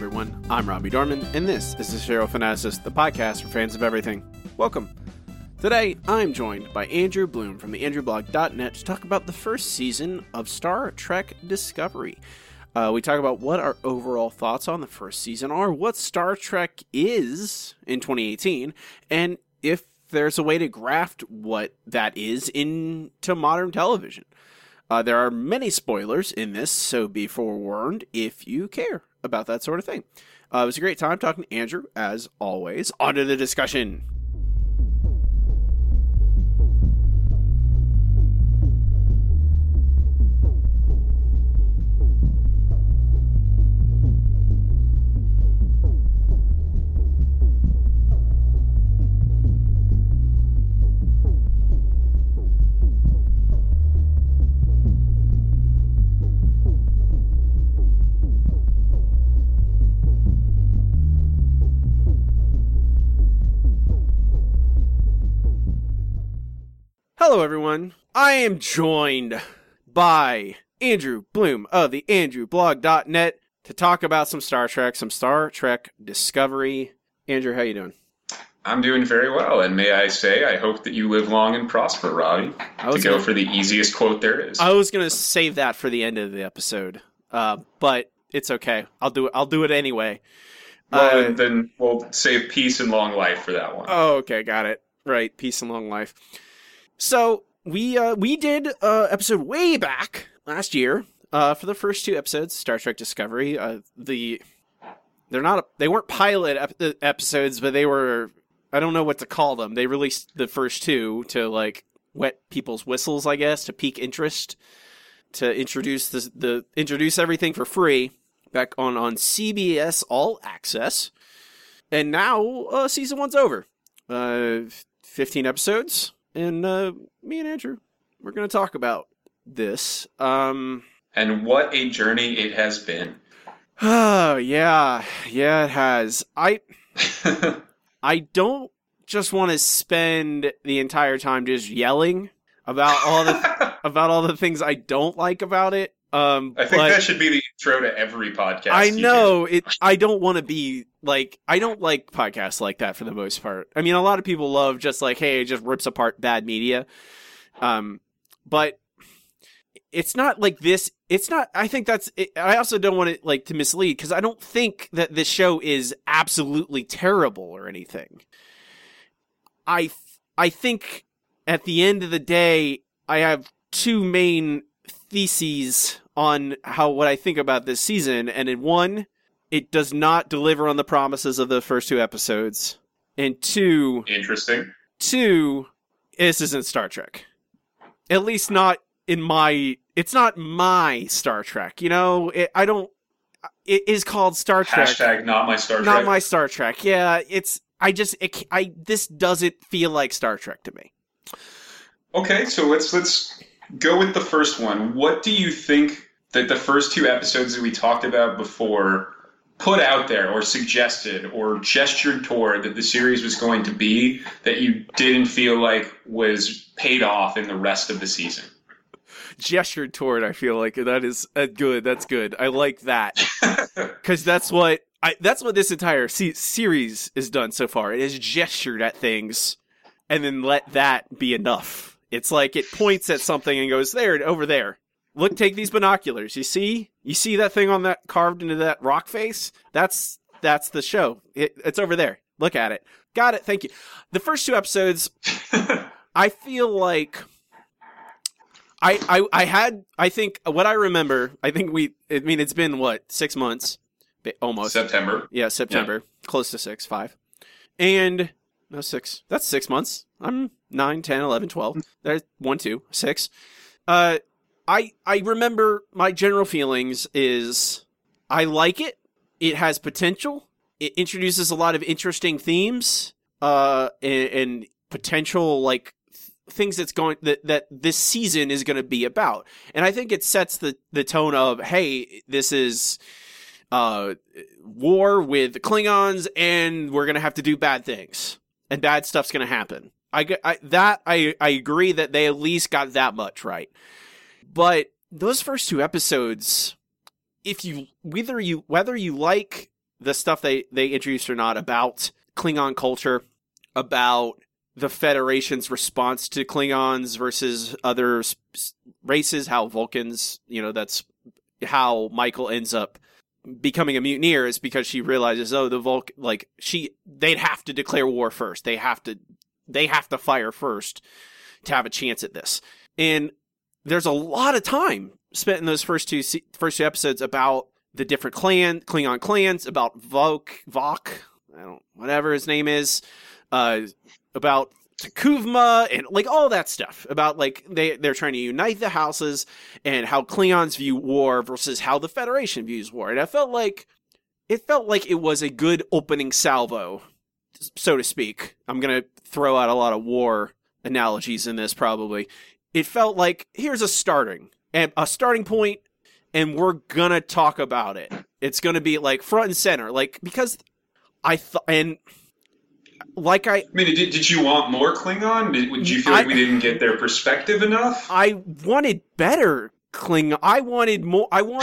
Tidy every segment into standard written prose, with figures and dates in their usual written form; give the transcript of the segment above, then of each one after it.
everyone. I'm Robbie Dorman, and this is the Serial Fanaticist, the podcast for fans of everything. Welcome. Today, I'm joined by Andrew Bloom from the andrewblog.net to talk about the first season of Star Trek Discovery. We talk about what our overall thoughts on the first season are, what Star Trek is in 2018, and if there's a way to graft what that is into modern television. There are many spoilers in this, so be forewarned if you care about that sort of thing. It was a great time talking to Andrew, as always. On to the discussion. Hello, everyone. I am joined by Andrew Bloom of the andrewblog.net to talk about some Star Trek Discovery. Andrew, how you doing? I'm doing very well, and may I say, I hope that you live long and prosper, Robbie. Go for the easiest quote there is. I was going to save that for the end of the episode, but it's okay. I'll do it anyway. Well, then we'll save peace and long life for that one. Oh, okay, got it. Right, peace and long life. So we did episode way back last year for the first two episodes, Star Trek Discovery. They weren't pilot episodes, but they were, I don't know what to call them. They released the first two to like wet people's whistles, I guess, to pique interest, to introduce introduce everything for free back on CBS All Access. And now season one's over. 15 episodes. And me and Andrew, we're going to talk about this. And what a journey it has been. Oh, yeah. Yeah, it has. I don't just want to spend the entire time just yelling about all the things I don't like about it. I think that should be the intro to every podcast. I know it. I don't want to be like, I don't like podcasts like that for the most part. I mean, a lot of people love just like, hey, it just rips apart bad media. But it's not like this. It's not, I think that's it. I also don't want it like to mislead, because I don't think that this show is absolutely terrible or anything. I think at the end of the day, I have two main theses on what I think about this season, and in one, it does not deliver on the promises of the first two episodes, and two, this isn't Star Trek. At least not it's not my Star Trek, you know? It is called Star Trek. Hashtag not my Star Trek. Not my Star Trek. Yeah, this doesn't feel like Star Trek to me. Okay, so let's go with the first one. What do you think that the first two episodes that we talked about before put out there or suggested or gestured toward that the series was going to be that you didn't feel like was paid off in the rest of the season? Gestured toward, I feel like that is good. That's good. I like that. Because that's what this entire series has done so far. It has gestured at things and then let that be enough. It's like it points at something and goes, there, over there. Look, take these binoculars. You see that thing on that carved into that rock face? That's the show. It's over there. Look at it. Got it. Thank you. The first two episodes, I feel like I think what I remember, it's been what, 6 months? Almost. September. Yeah, September. Yeah. Close to 5. And no, 6. That's 6 months. I'm 9, 10, 11, 12. There's 1, 2, 6. I remember my general feelings is I like it. It has potential. It introduces a lot of interesting themes, and potential like things that this season is going to be about. And I think it sets the tone of, hey, this is war with the Klingons, and we're going to have to do bad things, and bad stuff's going to happen. I agree that they at least got that much right. But those first two episodes, whether you like the stuff they introduced or not about Klingon culture, about the Federation's response to Klingons versus other races, how Vulcans, that's how Michael ends up becoming a mutineer, is because she realizes, they'd have to declare war first. They have to fire first to have a chance at this. And there's a lot of time spent in those first two episodes about the different Klingon clans, about Vok, whatever his name is, about T'Kuvma, and all that stuff about they're trying to unite the houses and how Klingons view war versus how the Federation views war. And it felt like it was a good opening salvo, so to speak. I'm gonna throw out a lot of war analogies in this probably. It felt like here's a starting point, and we're gonna talk about it. It's gonna be front and center, because I thought, and I mean, did you want more Klingon? Did you feel like we didn't get their perspective enough? I wanted better Klingon. I wanted more.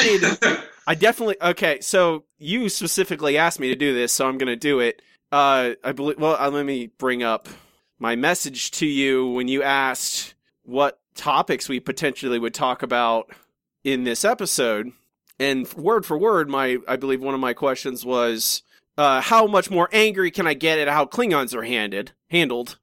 I definitely. Okay, so you specifically asked me to do this, so I'm gonna do it. I believe. Well, let me bring up my message to you when you asked what topics we potentially would talk about in this episode. And word for word, I believe one of my questions was, how much more angry can I get at how Klingons are handled?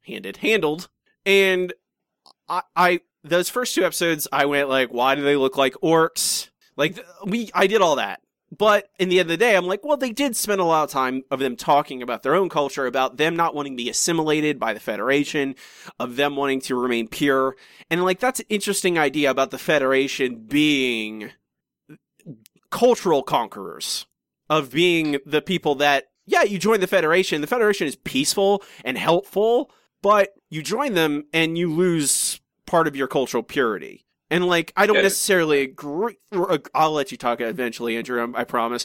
And I those first two episodes, I went why do they look like orcs? I did all that. But in the end of the day, I'm well, they did spend a lot of time of them talking about their own culture, about them not wanting to be assimilated by the Federation, of them wanting to remain pure. And that's an interesting idea about the Federation being cultural conquerors, of being the people that, yeah, you join the Federation. The Federation is peaceful and helpful, but you join them and you lose part of your cultural purity. And I don't necessarily agree. I'll let you talk eventually, Andrew. I promise.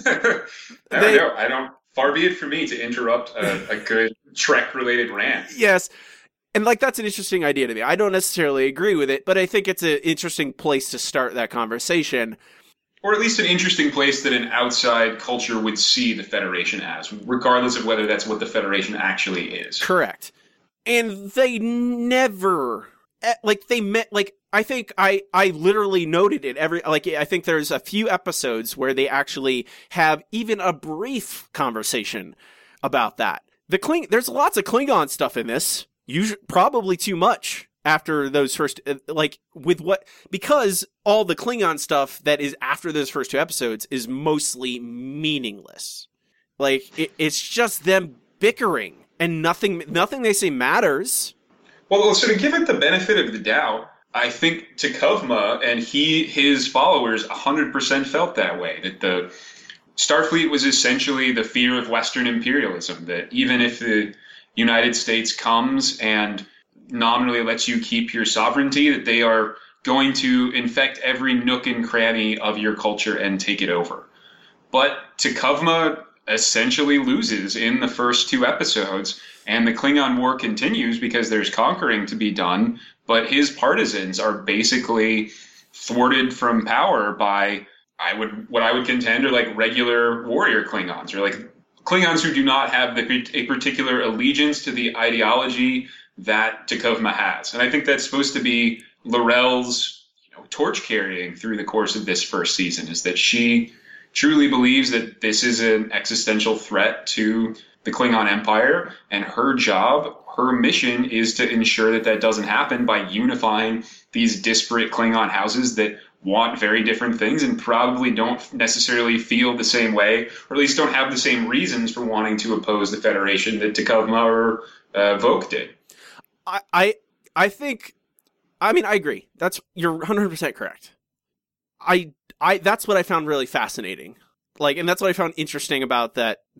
I don't. Far be it for me to interrupt a good Trek-related rant. Yes, and that's an interesting idea to me. I don't necessarily agree with it, but I think it's an interesting place to start that conversation. Or at least an interesting place that an outside culture would see the Federation as, regardless of whether that's what the Federation actually is. Correct. And they never, they met, I think I literally noted it I think there's a few episodes where they actually have even a brief conversation about that. There's lots of Klingon stuff in this, probably too much after those first, because all the Klingon stuff that is after those first two episodes is mostly meaningless. It's just them bickering, and nothing they say matters. Well, so to give it the benefit of the doubt, I think T'Kuvma and his followers 100% felt that way, that the Starfleet was essentially the fear of Western imperialism, that even if the United States comes and nominally lets you keep your sovereignty, that they are going to infect every nook and cranny of your culture and take it over. But T'Kuvma essentially loses in the first two episodes, and the Klingon War continues because there's conquering to be done, but his partisans are basically thwarted from power by what I would contend are regular warrior Klingons, or Klingons who do not have a particular allegiance to the ideology that T'Kuvma has. And I think that's supposed to be L'Rell's torch carrying through the course of this first season, is that she truly believes that this is an existential threat to the Klingon Empire, and her job, her mission, is to ensure that doesn't happen by unifying these disparate Klingon houses that want very different things and probably don't necessarily feel the same way, or at least don't have the same reasons for wanting to oppose the Federation that T'Kuvma or Voq did. I think, I agree. You're 100% correct. That's what I found really fascinating. And that's what I found interesting about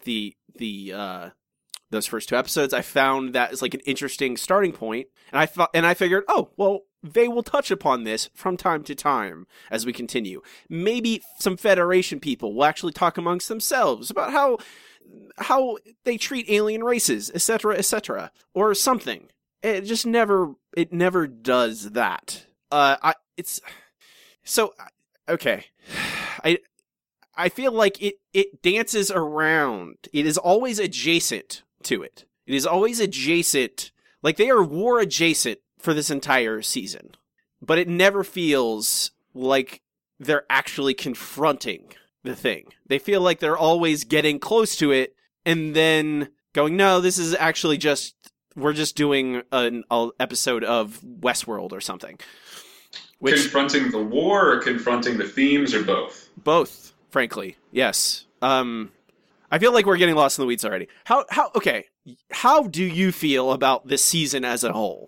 those first two episodes. I found that as an interesting starting point, and I figured, oh, well, they will touch upon this from time to time as we continue. Maybe some Federation people will actually talk amongst themselves about how they treat alien races, etc., or something. It just never does that. Okay. I feel like it dances around. It is always adjacent to it. It is always adjacent. Like, they are war adjacent for this entire season. But it never feels like they're actually confronting the thing. They feel like they're always getting close to it and then going, no, this is actually just, we're just doing an episode of Westworld or something. Confronting the war or confronting the themes or both? Both, frankly. Yes. I feel like we're getting lost in the weeds already. How do you feel about this season as a whole?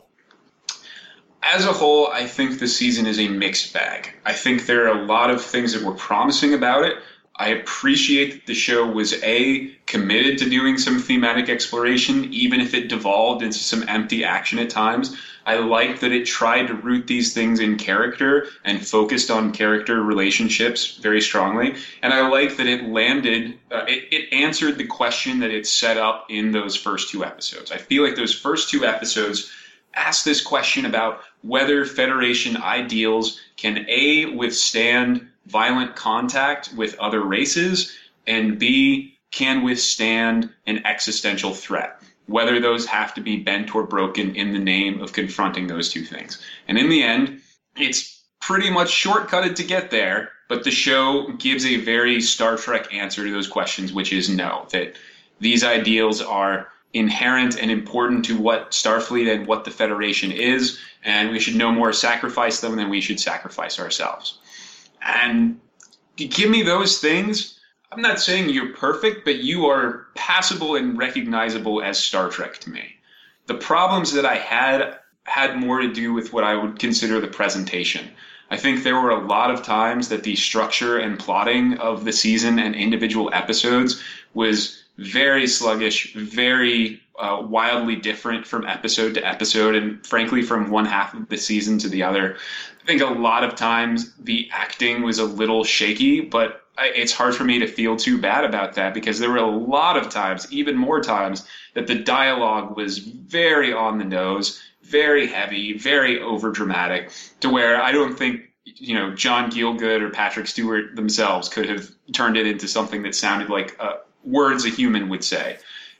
As a whole, I think the season is a mixed bag. I think there are a lot of things that were promising about it. I appreciate that the show was committed to doing some thematic exploration, even if it devolved into some empty action at times. I liked that it tried to root these things in character and focused on character relationships very strongly. And I like that it landed, it answered the question that it set up in those first 2 episodes. I feel like those first 2 episodes asked this question about whether Federation ideals can A, withstand violent contact with other races, and B, can withstand an existential threat, whether those have to be bent or broken in the name of confronting those 2 things. And in the end, it's pretty much shortcutted to get there, but the show gives a very Star Trek answer to those questions, which is no, that these ideals are inherent and important to what Starfleet and what the Federation is, and we should no more sacrifice them than we should sacrifice ourselves. And give me those things. I'm not saying you're perfect, but you are passable and recognizable as Star Trek to me. The problems that I had more to do with what I would consider the presentation. I think there were a lot of times that the structure and plotting of the season and individual episodes was very sluggish, very wildly different from episode to episode, and frankly from one half of the season to the other. I think a lot of times the acting was a little shaky, but it's hard for me to feel too bad about that because there were a lot of times, even more times, that the dialogue was very on the nose, very heavy, very overdramatic, to where I don't think John Gielgud or Patrick Stewart themselves could have turned it into something that sounded like words a human would say.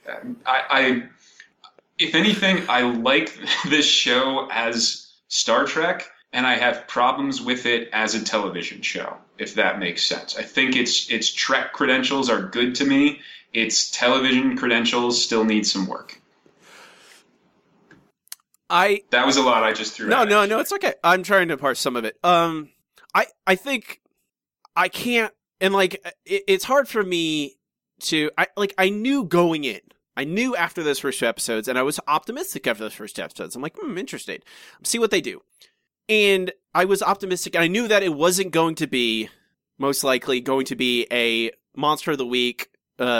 If anything, I like this show as Star Trek, and I have problems with it as a television show, if that makes sense. I think its Trek credentials are good to me. Its television credentials still need some work. That was a lot I just threw out. No, it's okay. I'm trying to parse some of it. I think I can't, and it's hard for me to, I knew going in. I knew after those first 2 episodes, and I was optimistic after those first 2 episodes. I'm like, interesting. See what they do. And I was optimistic, and I knew that it wasn't going to be, most likely, going to be a Monster of the Week,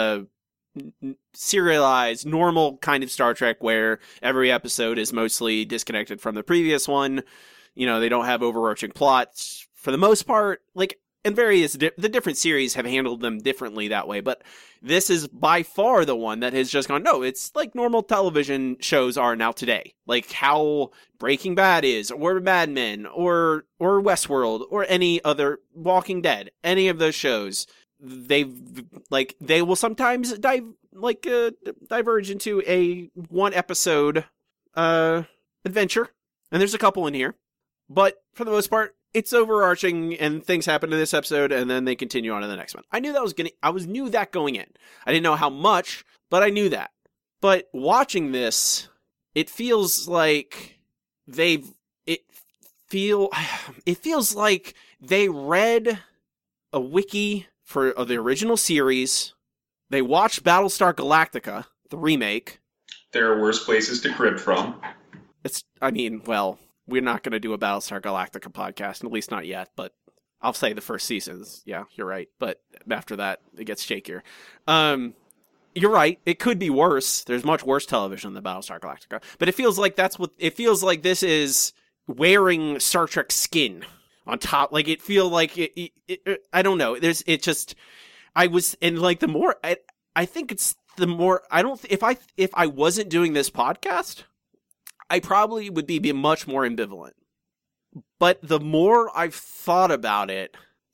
serialized, normal kind of Star Trek where every episode is mostly disconnected from the previous one. They don't have overarching plots for the most part. And the different series have handled them differently that way, but this is by far the one that has just gone, no, it's like normal television shows are now today. Like how Breaking Bad is, or Mad Men, or Westworld, or any other Walking Dead, any of those shows. They will sometimes diverge into a 1 episode adventure, and there's a couple in here, but for the most part, it's overarching, and things happen to this episode, and then they continue on to the next one. I knew that knew that going in. I didn't know how much, but I knew that. But watching this, it feels like it feels like they read a wiki for the original series. They watched Battlestar Galactica, the remake. There are worse places to crib from. We're not going to do a Battlestar Galactica podcast, at least not yet, but I'll say the first seasons. Yeah, you're right. But after that, it gets shakier. You're right. It could be worse. There's much worse television than Battlestar Galactica. But it feels like this is wearing Star Trek skin on top. Like, it feel like I don't know. I think it's the more, if I wasn't doing this podcast, I probably would be much more ambivalent. But the more I've thought about it,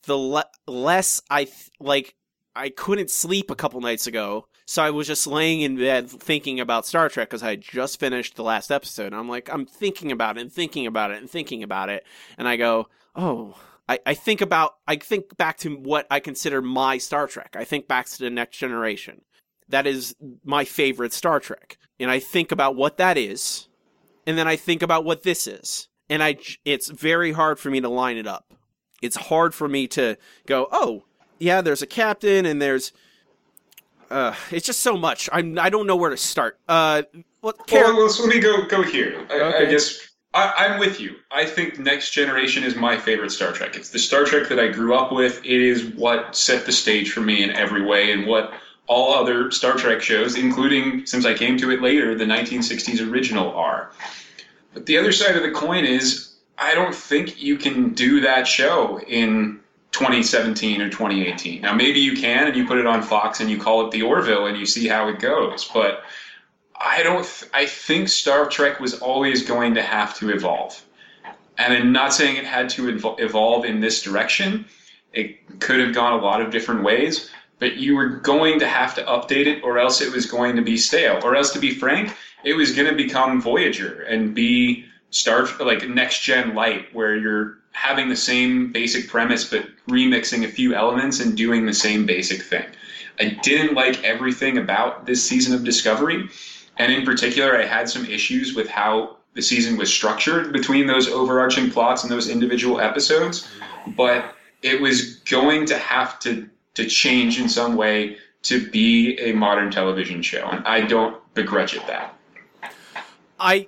the less I couldn't sleep a couple nights ago, so I was just laying in bed thinking about Star Trek because I had just finished the last episode. And I'm thinking about it and thinking about it and thinking about it, and I go, oh. I think back to what I consider my Star Trek. I think back to The Next Generation. That is my favorite Star Trek. And I think about what that is, and then I think about what this is. And it's very hard for me to line it up. It's hard for me to go, oh, yeah, there's a captain, and there's... it's just so much. I don't know where to start. Well, let me go here. Okay. I guess... I'm with you. I think Next Generation is my favorite Star Trek. It's the Star Trek that I grew up with. It is what set the stage for me in every way, and what all other Star Trek shows, including, since I came to it later, the 1960s original are. But the other side of the coin is, I don't think you can do that show in 2017 or 2018. Now, maybe you can, and you put it on Fox, and you call it The Orville, and you see how it goes, but... I think Star Trek was always going to have to evolve. And I'm not saying it had to evolve in this direction. It could have gone a lot of different ways, but you were going to have to update it, or else it was going to be stale. Or else, to be frank, it was going to become Voyager and be like Next Gen Light, where you're having the same basic premise but remixing a few elements and doing the same basic thing. I didn't like everything about this season of Discovery. And in particular, I had some issues with how the season was structured between those overarching plots and those individual episodes. But it was going to have to change in some way to be a modern television show. And I don't begrudge it that. I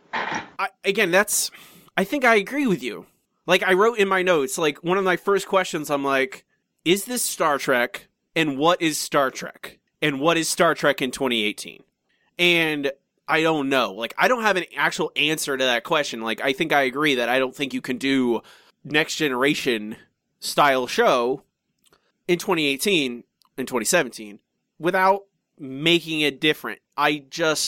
think I agree with you. Like, I wrote in my notes, like, one of my first questions, I'm like, is this Star Trek? And what is Star Trek? And what is Star Trek in 2018? And I don't know. Like, I don't have an actual answer to that question. Like, I think I agree that I don't think you can do Next Generation style show in 2018 and 2017 without making it different. I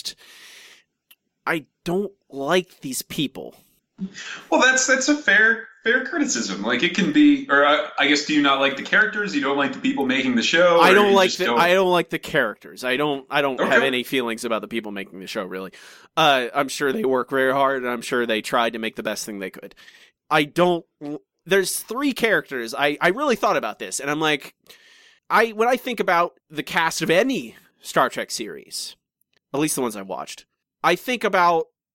don't like these people. Well, that's a fair criticism. Like, it can be, or I guess, do you not like the characters? You don't like the people making the show? I don't like the characters. I don't Okay. have any feelings about the people making the show, really. I'm sure they work very hard, and I'm sure they tried to make the best thing they could. There's 3 characters. I really thought about this, and I'm like, when I think about the cast of any Star Trek series, at least the ones I've watched, I think of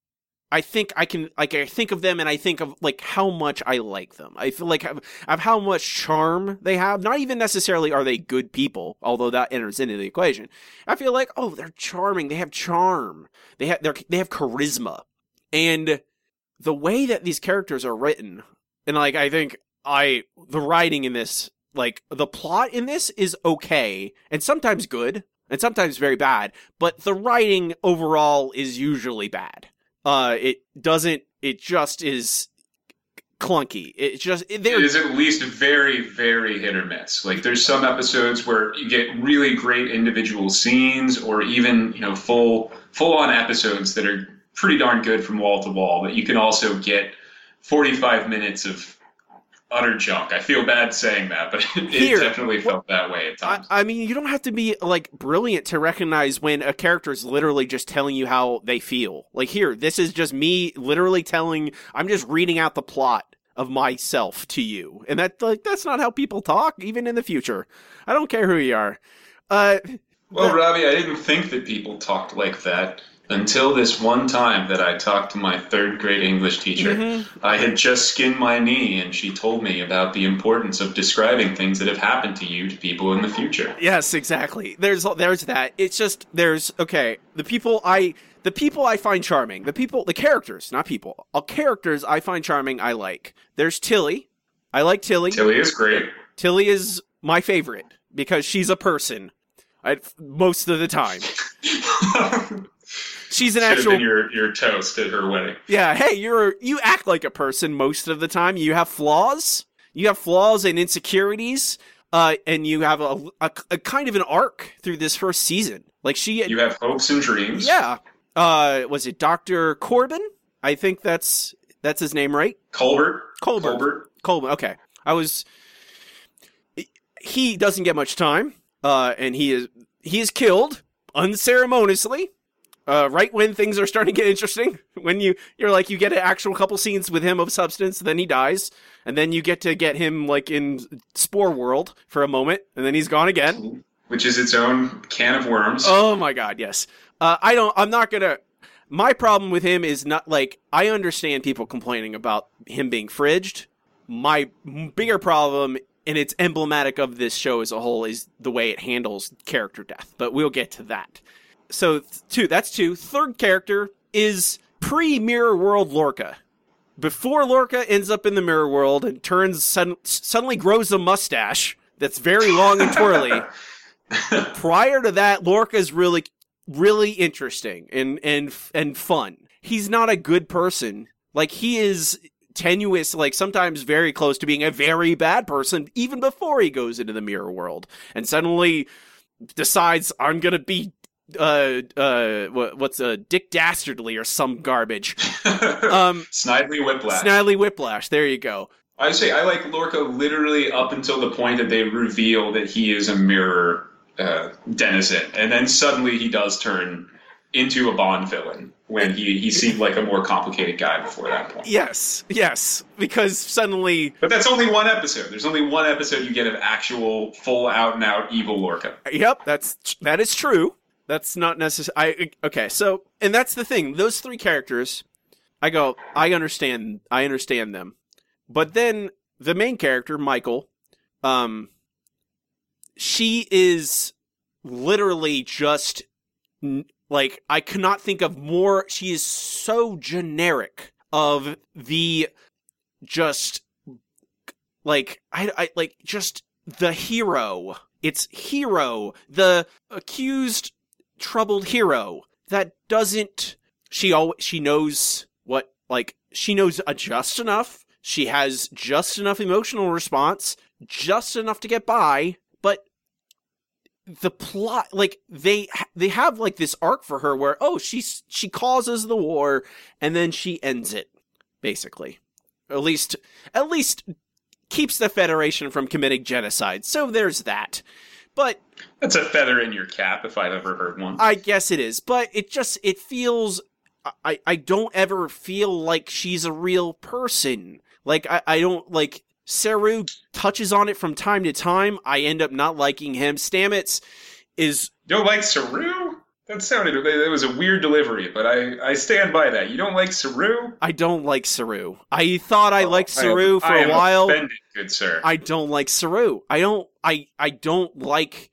them, and I think of, like, how much I like them. I feel like of how much charm they have. Not even necessarily are they good people, although that enters into the equation. I feel like, oh, they're charming. They have charm. They have charisma. And the way that these characters are written, and, like, I think the writing in this, like, the plot in this is okay, and sometimes good, and sometimes very bad, but the writing overall is usually bad. It just is clunky. It is at least very, very hit or miss. Like, there's some episodes where you get really great individual scenes, or even, full on episodes that are pretty darn good from wall to wall, but you can also get 45 minutes of utter junk. I feel bad saying that, but it definitely felt that way at times. I mean, you don't have to be, like, brilliant to recognize when a character is literally just telling you how they feel. Like, here, this is just me literally I'm just reading out the plot of myself to you. And that's not how people talk, even in the future. I don't care who you are. Robbie, I didn't think that people talked like that until this one time that I talked to my 3rd grade English teacher. Mm-hmm. I had just skinned my knee, and she told me about the importance of describing things that have happened to you to people in the future. Yes, exactly. There's that. It's just, the people I find charming. The characters, not people. Characters I find charming, I like. There's Tilly. I like Tilly. Tilly is great. Tilly is my favorite because she's a person. Most of the time. She's an actual. Should have been your toast at her wedding. Yeah, hey, you act like a person most of the time. You have flaws. You have flaws and insecurities, and you have a kind of an arc through this first season. Like you have hopes and dreams. Yeah. Was it Dr. Corbin? I think that's his name, right? Colbert. Okay. he doesn't get much time, and he is killed unceremoniously. Right when things are starting to get interesting, when you're like, you get an actual couple scenes with him of substance, then he dies, and then you get to get him like in Spore World for a moment, and then he's gone again. Which is its own can of worms. Oh my god, yes. I'm not gonna... My problem with him is not, like, I understand people complaining about him being fridged. My bigger problem, and it's emblematic of this show as a whole, is the way it handles character death, but we'll get to that. So, that's two. Third character is pre-Mirror World Lorca. Before Lorca ends up in the Mirror World and suddenly grows a mustache that's very long and twirly. Prior to that, Lorca's really, really interesting and fun. He's not a good person. Like, he is tenuous, like sometimes very close to being a very bad person, even before he goes into the Mirror World, and suddenly decides, I'm gonna be Dick Dastardly or some garbage. Snidely Whiplash. Snidely Whiplash, there you go. I say I like Lorca literally up until the point that they reveal that he is a mirror denizen, and then suddenly he does turn into a Bond villain when he seemed like a more complicated guy before that point. Yes, because suddenly... But that's only one episode. There's only one episode you get of actual, full out-and-out evil Lorca. Yep, that is true. That's not necessary. Okay, so, and that's the thing. Those three characters, I understand them. But then, the main character, Michael, she is literally just... Like, I cannot think of more. She is so generic of the just, like, I like, just the hero. It's hero. The accused, troubled hero that doesn't, she knows what, like, she knows just enough. She has just enough emotional response, just enough to get by, but the plot, like, they have like this arc for her where, she causes the war and then she ends it, basically. At least keeps the Federation from committing genocide. So there's that. But that's a feather in your cap if I've ever heard one. I guess it is, but it feels, I don't ever feel like she's a real person. Like, I don't, like, Saru touches on it from time to time. I end up not liking him. Stamets is... You don't like Saru? That was a weird delivery, but I stand by that. You don't like Saru? I don't like Saru. I thought I liked Saru for a while. I am offended, good sir. I don't like Saru. I don't like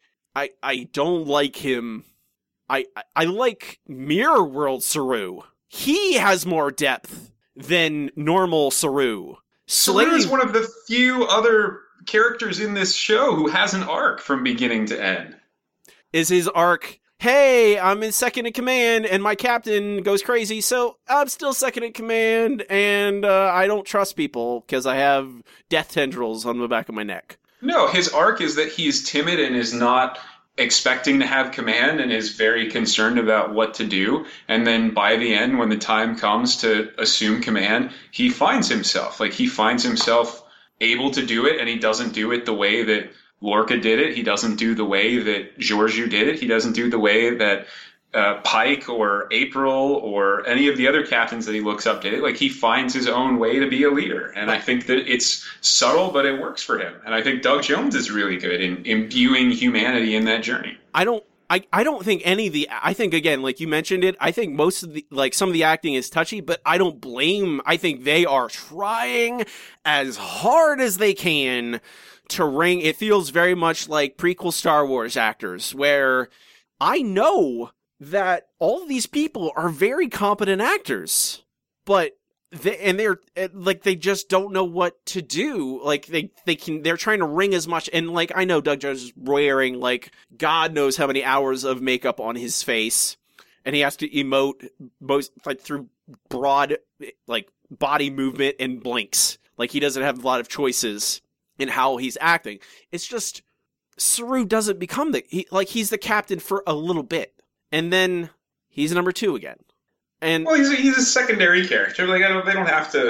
him. I like Mirror World Saru. He has more depth than normal Saru. Saru is one of the few other characters in this show who has an arc from beginning to end. Is his arc, hey, I'm in second in command and my captain goes crazy, so I'm still second in command and I don't trust people because I have death tendrils on the back of my neck? No, his arc is that he's timid and is not expecting to have command and is very concerned about what to do. And then by the end, when the time comes to assume command, he finds himself able to do it, and he doesn't do it the way that Lorca did it. He doesn't do the way that Georgiou did it. He doesn't do the way that Pike or April or any of the other captains that he looks up to. Like, he finds his own way to be a leader. And I think that it's subtle, but it works for him. And I think Doug Jones is really good in imbuing humanity in that journey. I don't think any of the, I think, again, like you mentioned it, I think most of the, like, some of the acting is touchy, but I don't blame, I think they are trying as hard as they can to ring. It feels very much like prequel Star Wars actors, where I know that all of these people are very competent actors, but they just don't know what to do. Like, they're trying to wring as much, and like, I know Doug Jones is wearing like God knows how many hours of makeup on his face, and he has to emote most like through broad like body movement and blinks. Like, he doesn't have a lot of choices in how he's acting. It's just Saru doesn't become he's the captain for a little bit, and then he's number 2 again. And well, he's a secondary character. Like, they don't have to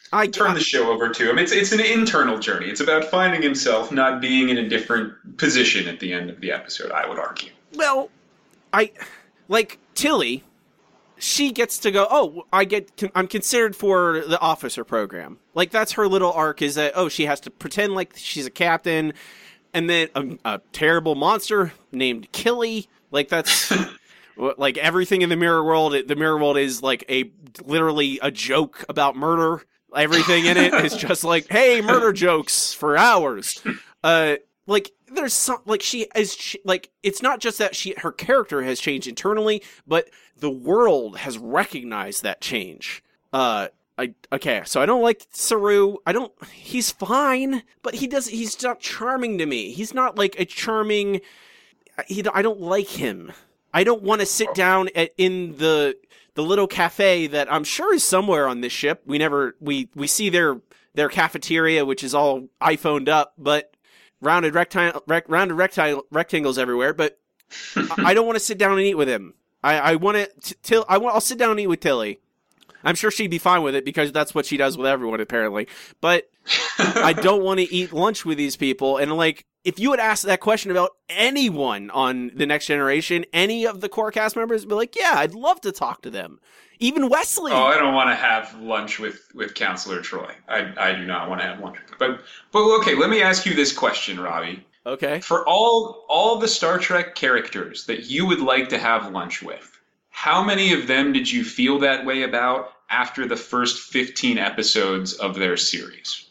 turn the show over to him. It's an internal journey. It's about finding himself, not being in a different position at the end of the episode, I would argue. Well, like Tilly, she gets to go, oh, I'm considered for the officer program. Like, that's her little arc, is that, oh, she has to pretend like she's a captain, and then a terrible monster named Killy. Like, that's, like, everything in the Mirror World is, like, literally a joke about murder. Everything in it is just like, hey, murder jokes for hours. Like, there's some, like, it's not just that her character has changed internally, but the world has recognized that change. Okay, so I don't like Saru. He's fine, but he's not charming to me. He's not like a charming, I don't like him. I don't want to sit down in the little cafe that I'm sure is somewhere on this ship. We see their cafeteria, which is all iPhoned up, but rounded rectangles everywhere. But I don't want to sit down and eat with him. I'll sit down and eat with Tilly. I'm sure she'd be fine with it because that's what she does with everyone, apparently. But I don't want to eat lunch with these people. And, like, if you had asked that question about anyone on The Next Generation, any of the core cast members would be like, yeah, I'd love to talk to them. Even Wesley. Oh, I don't want to have lunch with Counselor Troy. I do not want to have lunch. But okay, let me ask you this question, Robbie. Okay. For all the Star Trek characters that you would like to have lunch with, how many of them did you feel that way about after the first 15 episodes of their series?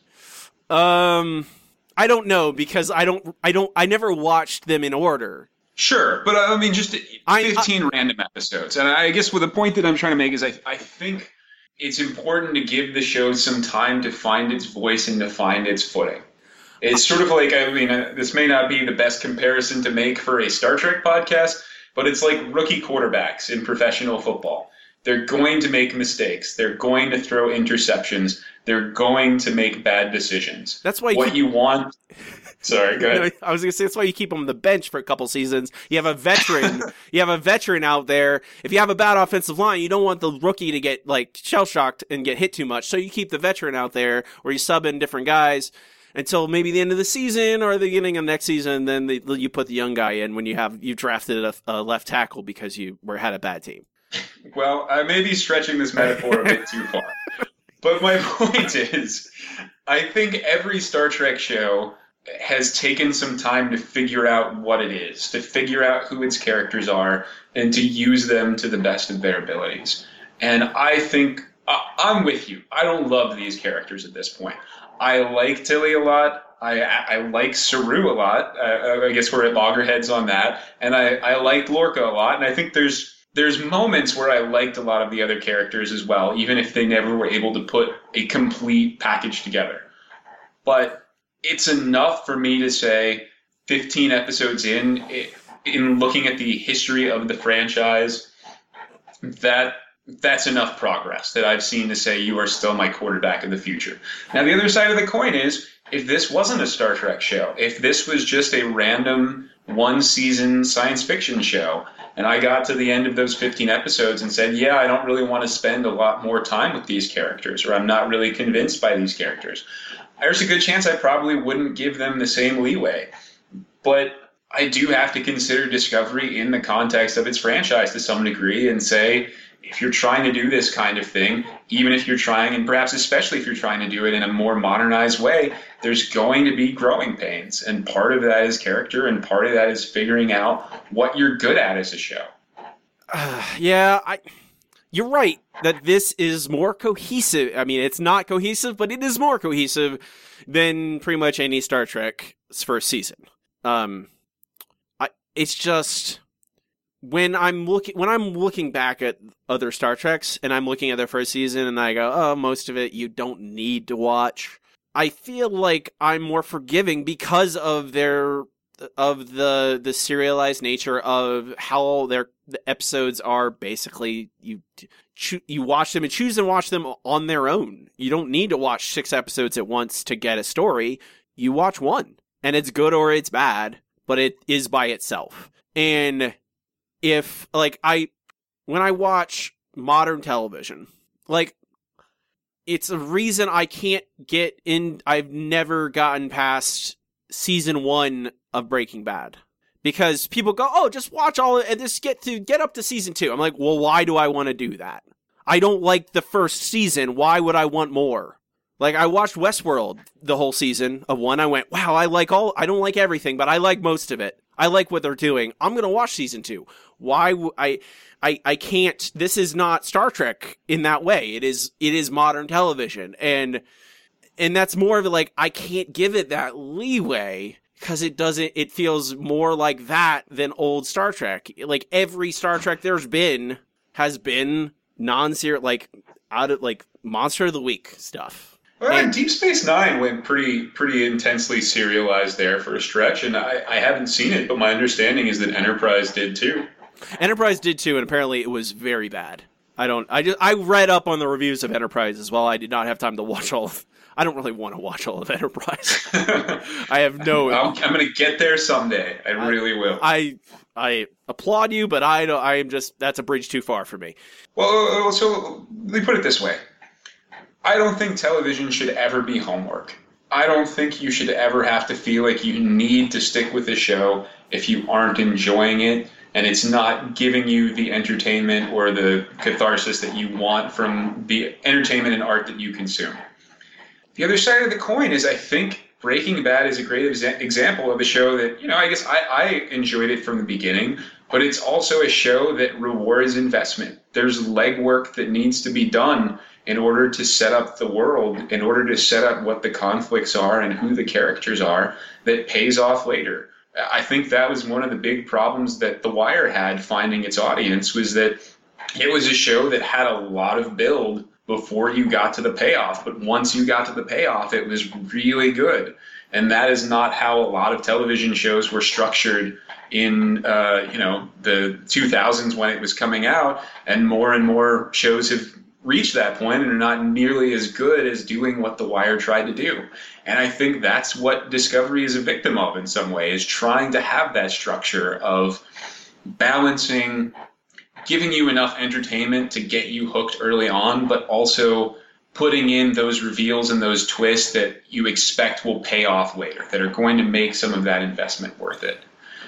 I don't know, because I never watched them in order. Sure, but I mean, just 15 random episodes. And I guess the point that I'm trying to make is I think it's important to give the show some time to find its voice and to find its footing. It's sort of like, I mean, this may not be the best comparison to make for a Star Trek podcast, but it's like rookie quarterbacks in professional football. They're going to make mistakes. They're going to throw interceptions. They're going to make bad decisions. That's why you want. Sorry, go ahead. I was going to say, that's why you keep them on the bench for a couple seasons. You have a veteran. You have a veteran out there. If you have a bad offensive line, you don't want the rookie to get, like, shell-shocked and get hit too much. So you keep the veteran out there, or you sub in different guys until maybe the end of the season or the beginning of next season. Then you put the young guy in when you drafted a left tackle because you had a bad team. Well, I may be stretching this metaphor a bit too far. But my point is, I think every Star Trek show has taken some time to figure out what it is, to figure out who its characters are, and to use them to the best of their abilities. And I think, I'm with you. I don't love these characters at this point. I like Tilly a lot. I like Saru a lot. I guess we're at loggerheads on that. And I like Lorca a lot. And I think there's moments where I liked a lot of the other characters as well, even if they never were able to put a complete package together. But it's enough for me to say 15 episodes in looking at the history of the franchise, that's enough progress that I've seen to say you are still my quarterback of the future. Now, the other side of the coin is, if this wasn't a Star Trek show, if this was just a random one-season science fiction show, and I got to the end of those 15 episodes and said, yeah, I don't really want to spend a lot more time with these characters, or I'm not really convinced by these characters, there's a good chance I probably wouldn't give them the same leeway. But I do have to consider Discovery in the context of its franchise to some degree and say, if you're trying to do this kind of thing, even if you're trying, and perhaps especially if you're trying to do it in a more modernized way, there's going to be growing pains. And part of that is character, and part of that is figuring out what you're good at as a show. You're right that this is more cohesive. I mean, it's not cohesive, but it is more cohesive than pretty much any Star Trek's first season. It's just, when I'm looking back at other Star Treks and I'm looking at their first season and I go, oh, most of it you don't need to watch, I feel like I'm more forgiving because of the serialized nature of how the episodes are. Basically, you watch them and choose and watch them on their own. You don't need to watch 6 episodes at once to get a story. You watch one, and it's good or it's bad, but it is by itself. And if, like, when I watch modern television, like, it's a reason I can't get in. I've never gotten past season 1 of Breaking Bad because people go, "Oh, just watch all and just get up to season 2." I'm like, "Well, why do I want to do that? I don't like the first season. Why would I want more?" Like, I watched Westworld the whole season of 1. I went, "Wow, I don't like everything, but I like most of it. I like what they're doing. I'm going to watch season 2." Why I can't. This is not Star Trek in that way. It is modern television, and that's more of it. Like, I can't give it that leeway because it feels more like that than old Star Trek. Like, every Star Trek has been non-serial, like, out of, like, Monster of the Week stuff. Well, Deep Space Nine went pretty intensely serialized there for a stretch, and I haven't seen it, but my understanding is that Enterprise did too. Enterprise did too, and apparently it was very bad. I read up on the reviews of Enterprise as well. I did not have time to watch I don't really want to watch all of Enterprise. I have no. I'm going to get there someday. I really will. I applaud you, but I am just, that's a bridge too far for me. Well, so let me put it this way. I don't think television should ever be homework. I don't think you should ever have to feel like you need to stick with the show if you aren't enjoying it and it's not giving you the entertainment or the catharsis that you want from the entertainment and art that you consume. The other side of the coin is, I think Breaking Bad is a great example of a show that, I guess I enjoyed it from the beginning, but it's also a show that rewards investment. There's legwork that needs to be done in order to set up the world, in order to set up what the conflicts are and who the characters are, that pays off later. I think that was one of the big problems that The Wire had finding its audience, was that it was a show that had a lot of build before you got to the payoff. But once you got to the payoff, it was really good. And that is not how a lot of television shows were structured in the 2000s when it was coming out. And more shows have reached that point and are not nearly as good as doing what The Wire tried to do. And I think that's what Discovery is a victim of in some way, is trying to have that structure of balancing, giving you enough entertainment to get you hooked early on, but also putting in those reveals and those twists that you expect will pay off later, that are going to make some of that investment worth it.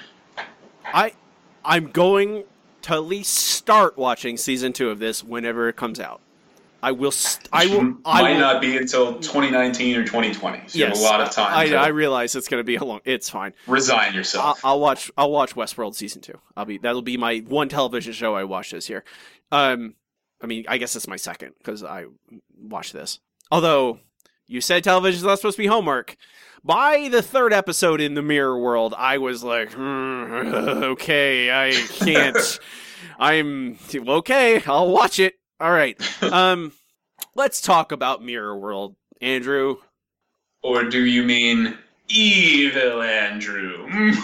I'm going to at least start watching season 2 of this whenever it comes out. I will not be until 2019 or 2020. So yes, you have a lot of time. I realize it's going to be a long. It's fine. Resign yourself. I'll watch Westworld season 2. That'll be my one television show I watch this year. I guess it's my second because I watched this. Although you said television's not supposed to be homework. By the 3rd episode in the Mirror World, I was like, okay, I can't. I'm okay. I'll watch it. All right. Let's talk about Mirror World, Andrew. Or do you mean evil Andrew?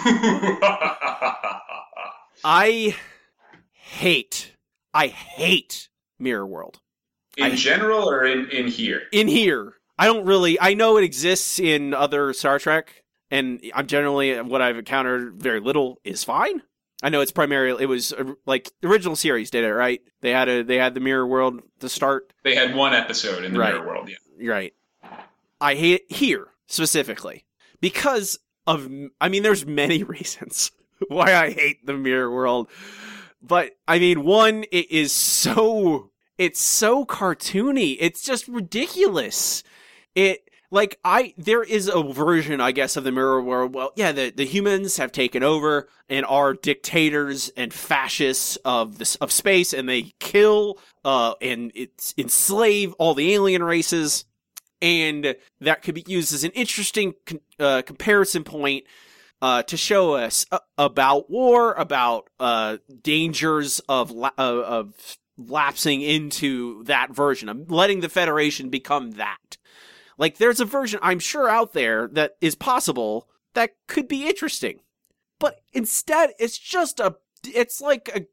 I hate Mirror World. In general or in here? In here. I know it exists in other Star Trek, and I'm generally, what I've encountered very little is fine. I know it was like the original series did it, right? They had the Mirror World to start. They had one episode in the Mirror World, yeah. Right. I hate it here specifically because of, there's many reasons why I hate the Mirror World. But one, it's so cartoony. It's just ridiculous. There is a version, I guess, of the Mirror World. Well, yeah, the humans have taken over and are dictators and fascists of space, and they kill and enslave all the alien races, and that could be used as an interesting comparison point to show us about war, about dangers of lapsing into that version, of letting the Federation become that. Like, there's a version, I'm sure, out there that is possible that could be interesting. But instead, it's just it's like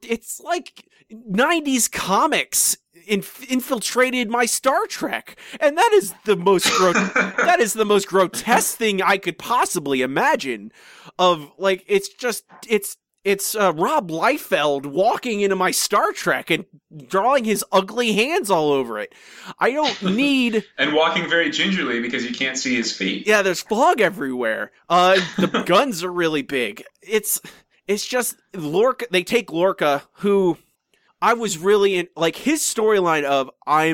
90s comics infiltrated my Star Trek. And that is the most grotesque thing I could possibly imagine of, like, it's it's Rob Liefeld walking into my Star Trek and drawing his ugly hands all over it. I don't need... And walking very gingerly because you can't see his feet. Yeah, there's fog everywhere. The guns are really big. It's just Lorca. They take Lorca, who I was really in, like, his storyline of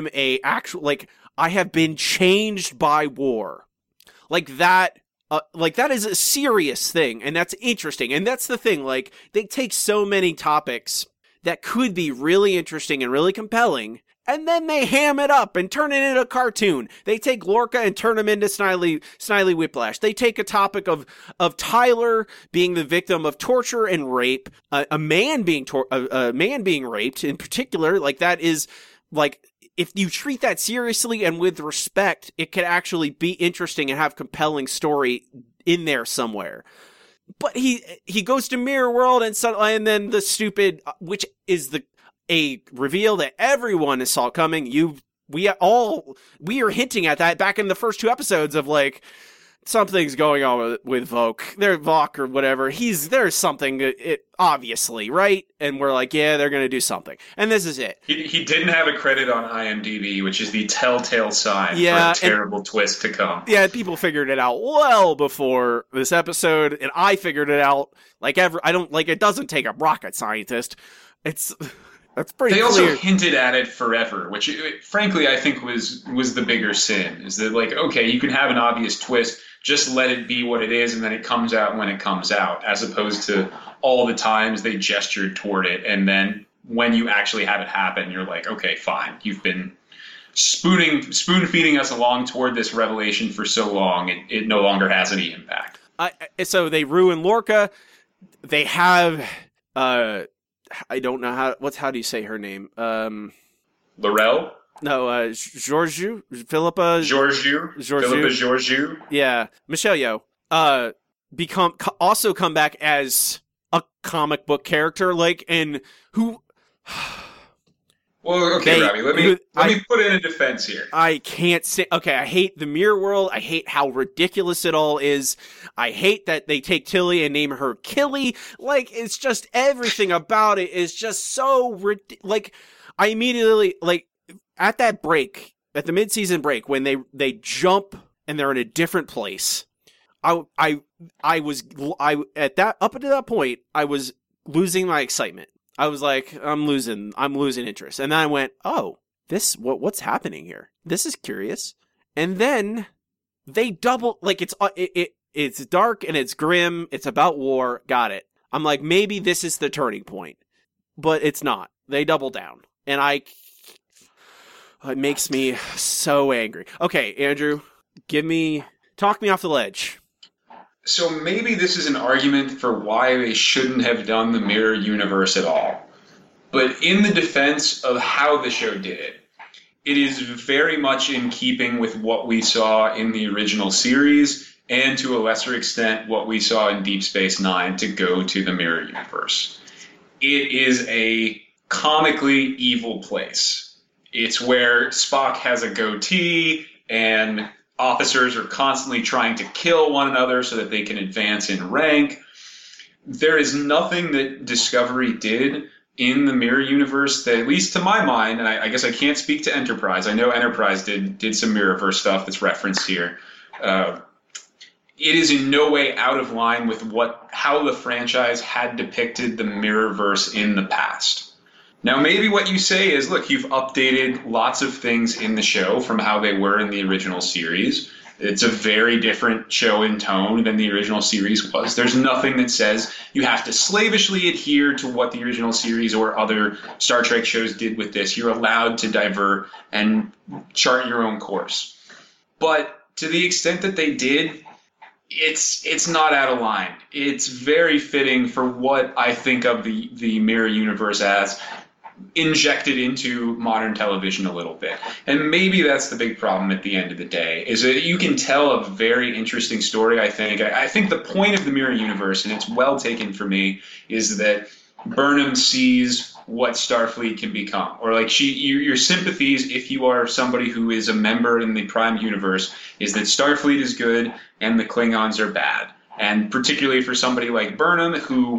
I have been changed by war. Like that is a serious thing, and that's interesting. And that's the thing, like, they take so many topics that could be really interesting and really compelling, and then they ham it up and turn it into a cartoon. They take Lorca and turn him into Snidely Whiplash. They take a topic of Tyler being the victim of torture and rape, a man being raped in particular. Like, that is, like, if you treat that seriously and with respect, it could actually be interesting and have compelling story in there somewhere. But he goes to Mirror World and then the stupid, which is a reveal that everyone saw coming. We are hinting at that back in the first 2 episodes of, like, something's going on with Vok or whatever. There's something, obviously, right? And we're like, yeah, they're going to do something. And this is it. He didn't have a credit on IMDb, which is the telltale sign for a terrible twist to come. Yeah, people figured it out well before this episode, and I figured it out it doesn't take a rocket scientist. That's pretty clear. They also hinted at it forever, which frankly I think was the bigger sin. Is that, like, okay, you can have an obvious twist, just let it be what it is, and then it comes out when it comes out, as opposed to all the times they gestured toward it, and then when you actually have it happen, you're like, okay, fine, you've been spoon-feeding us along toward this revelation for so long, it no longer has any impact. So they ruin Lorca. They have... I don't know how do you say her name? Laurel? No, Philippa Georgiou. Yeah, Michelle Yeoh. Also come back as a comic book character, like, and who... Well, okay, Robbie, let me put in a defense here. I can't say... Okay, I hate the Mirror World. I hate how ridiculous it all is. I hate that they take Tilly and name her Killy. Like, it's just everything about it is just so... Like, I immediately... Like, at that break, at the mid-season break, when they jump and they're in a different place, up until that point, I was losing my excitement. I was like, I'm losing interest. And then I went, oh, what's happening here? This is curious. And then they double, like, it's dark and it's grim. It's about war. Got it. I'm like, maybe this is the turning point, but it's not. They double down, and it makes me so angry. Okay, Andrew, talk me off the ledge. So maybe this is an argument for why they shouldn't have done the Mirror Universe at all. But in the defense of how the show did it, it is very much in keeping with what we saw in the original series, and to a lesser extent what we saw in Deep Space Nine, to go to the Mirror Universe. It is a comically evil place. It's where Spock has a goatee and officers are constantly trying to kill one another so that they can advance in rank. There is nothing that Discovery did in the Mirror Universe that, at least to my mind, and I guess I can't speak to Enterprise. I know Enterprise did some Mirrorverse stuff that's referenced here. It is in no way out of line with how the franchise had depicted the Mirrorverse in the past. Now, maybe what you say is, look, you've updated lots of things in the show from how they were in the original series. It's a very different show in tone than the original series was. There's nothing that says you have to slavishly adhere to what the original series or other Star Trek shows did with this. You're allowed to divert and chart your own course. But to the extent that they did, it's not out of line. It's very fitting for what I think of the Mirror Universe as, injected into modern television a little bit. And maybe that's the big problem at the end of the day, is that you can tell a very interesting story, I think. I think the point of the Mirror Universe, and it's well taken for me, is that Burnham sees what Starfleet can become. Or like your sympathies, if you are somebody who is a member in the Prime Universe, is that Starfleet is good and the Klingons are bad. And particularly for somebody like Burnham, who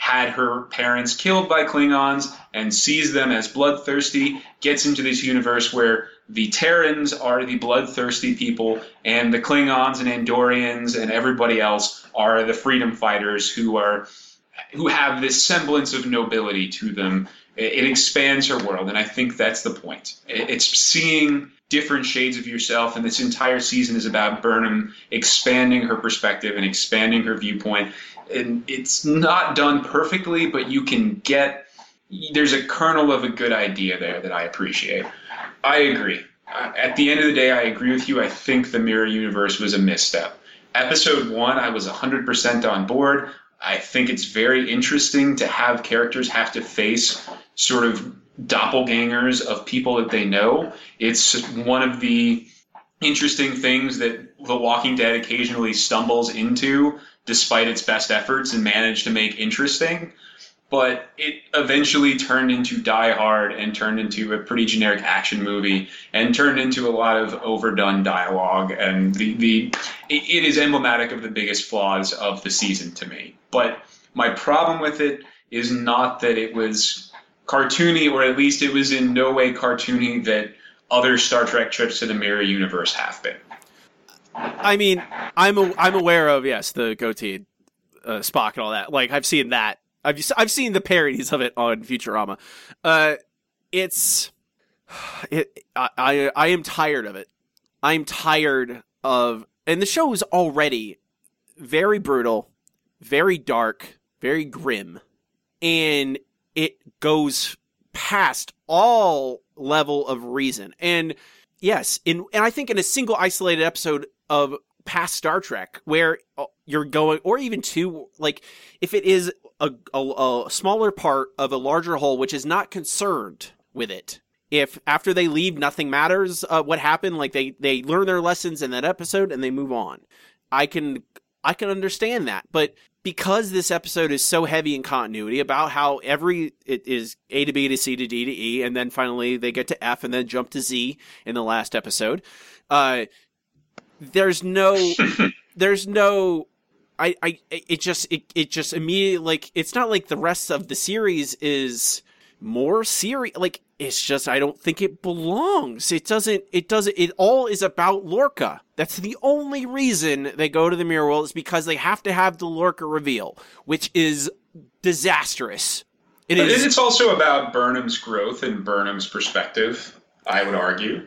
had her parents killed by Klingons and sees them as bloodthirsty, gets into this universe where the Terrans are the bloodthirsty people, and the Klingons and Andorians and everybody else are the freedom fighters who have this semblance of nobility to them. It expands her world, and I think that's the point. It's seeing different shades of yourself, and this entire season is about Burnham expanding her perspective and expanding her viewpoint. And it's not done perfectly, but there's a kernel of a good idea there that I appreciate. I agree. At the end of the day, I agree with you. I think the Mirror Universe was a misstep. Episode 1, I was 100% on board. I think it's very interesting to have characters have to face sort of doppelgangers of people that they know. It's one of the interesting things that The Walking Dead occasionally stumbles into, despite its best efforts, and managed to make interesting. But it eventually turned into Die Hard and turned into a pretty generic action movie and turned into a lot of overdone dialogue. And it is emblematic of the biggest flaws of the season to me. But my problem with it is not that it was cartoony, or at least it was in no way cartoony that other Star Trek trips to the Mirror Universe have been. I mean, I'm aware of, yes, the goatee Spock and all that. Like, I've seen that. I've seen the parodies of it on Futurama. I am tired of it. I'm tired of, and the show is already very brutal, very dark, very grim, and it goes past all level of reason. And yes, and I think in a single isolated episode of past Star Trek, where you're going, or even two, like, if it is a smaller part of a larger whole which is not concerned with it, if after they leave nothing matters what happened, like they learn their lessons in that episode and they move on, I can understand that. But because this episode is so heavy in continuity about how it is A to B to C to D to E, and then finally they get to F and then jump to Z in the last episode, there's no it just immediately, like, it's not like the rest of the series is more serious. Like, it's just, I don't think it belongs. It all is about Lorca. That's the only reason they go to the Mirror World, is because they have to have the Lorca reveal, which is disastrous. It's also about Burnham's growth and Burnham's perspective, I would argue.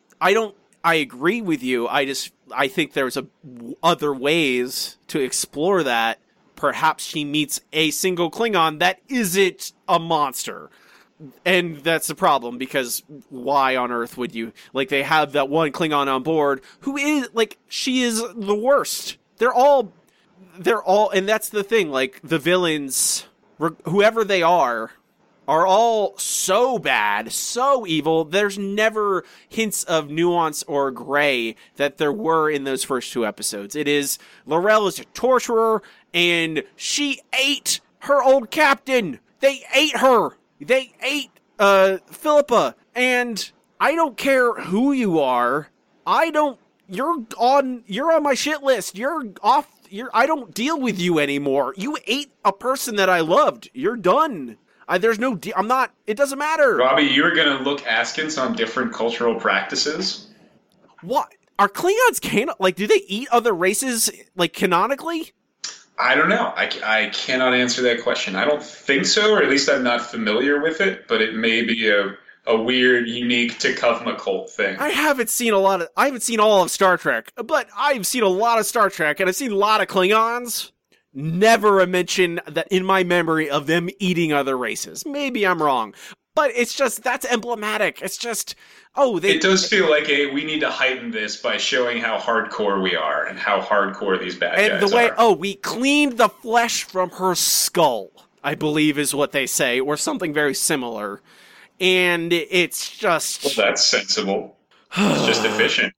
I agree with you. I think there's other ways to explore that. Perhaps she meets a single Klingon that isn't a monster. And that's the problem, because why on earth would you, like, they have that one Klingon on board who is, like, she is the worst. They're all, and that's the thing, like, the villains, whoever they are all so bad, so evil. There's never hints of nuance or gray that there were in those first two episodes. It is, L'Rell is a torturer, and she ate her old captain. They ate her. They ate Philippa. And I don't care who you are. You're on my shit list. You're off. I don't deal with you anymore. You ate a person that I loved. You're done. I'm not, it doesn't matter. Robbie, you're going to look askance on different cultural practices? What? Are Klingons like, do they eat other races, like, canonically? I don't know. I cannot answer that question. I don't think so, or at least I'm not familiar with it, but it may be a weird, unique T'Kuvma cult thing. I haven't seen all of Star Trek, but I've seen a lot of Star Trek, and I've seen a lot of Klingons. Never a mention that in my memory of them eating other races. Maybe I'm wrong, but it's just, that's emblematic. It's just, it does feel like we need to heighten this by showing how hardcore we are and how hardcore these bad guys are. And the way, we cleaned the flesh from her skull, I believe is what they say, or something very similar. And it's just, well, that's sensible. It's just efficient.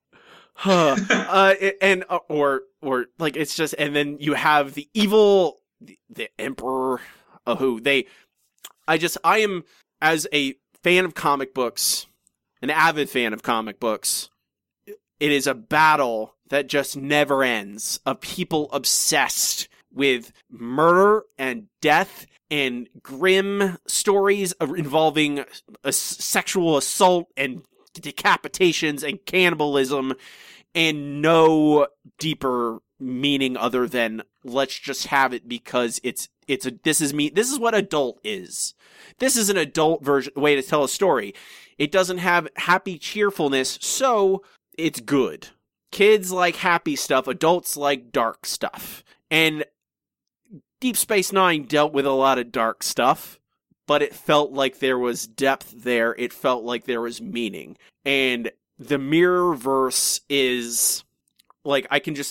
Or like, it's just, and then you have the evil, the Emperor, I am, as a fan of comic books, an avid fan of comic books, it is a battle that just never ends, of people obsessed with murder and death and grim stories involving a sexual assault and decapitations and cannibalism, and no deeper meaning other than let's just have it because this is what adult is. This is an adult way to tell a story. It doesn't have happy cheerfulness, so it's good. Kids like happy stuff, adults like dark stuff. And Deep Space Nine dealt with a lot of dark stuff, but it felt like there was depth there. It felt like there was meaning. And the Mirrorverse is like, I can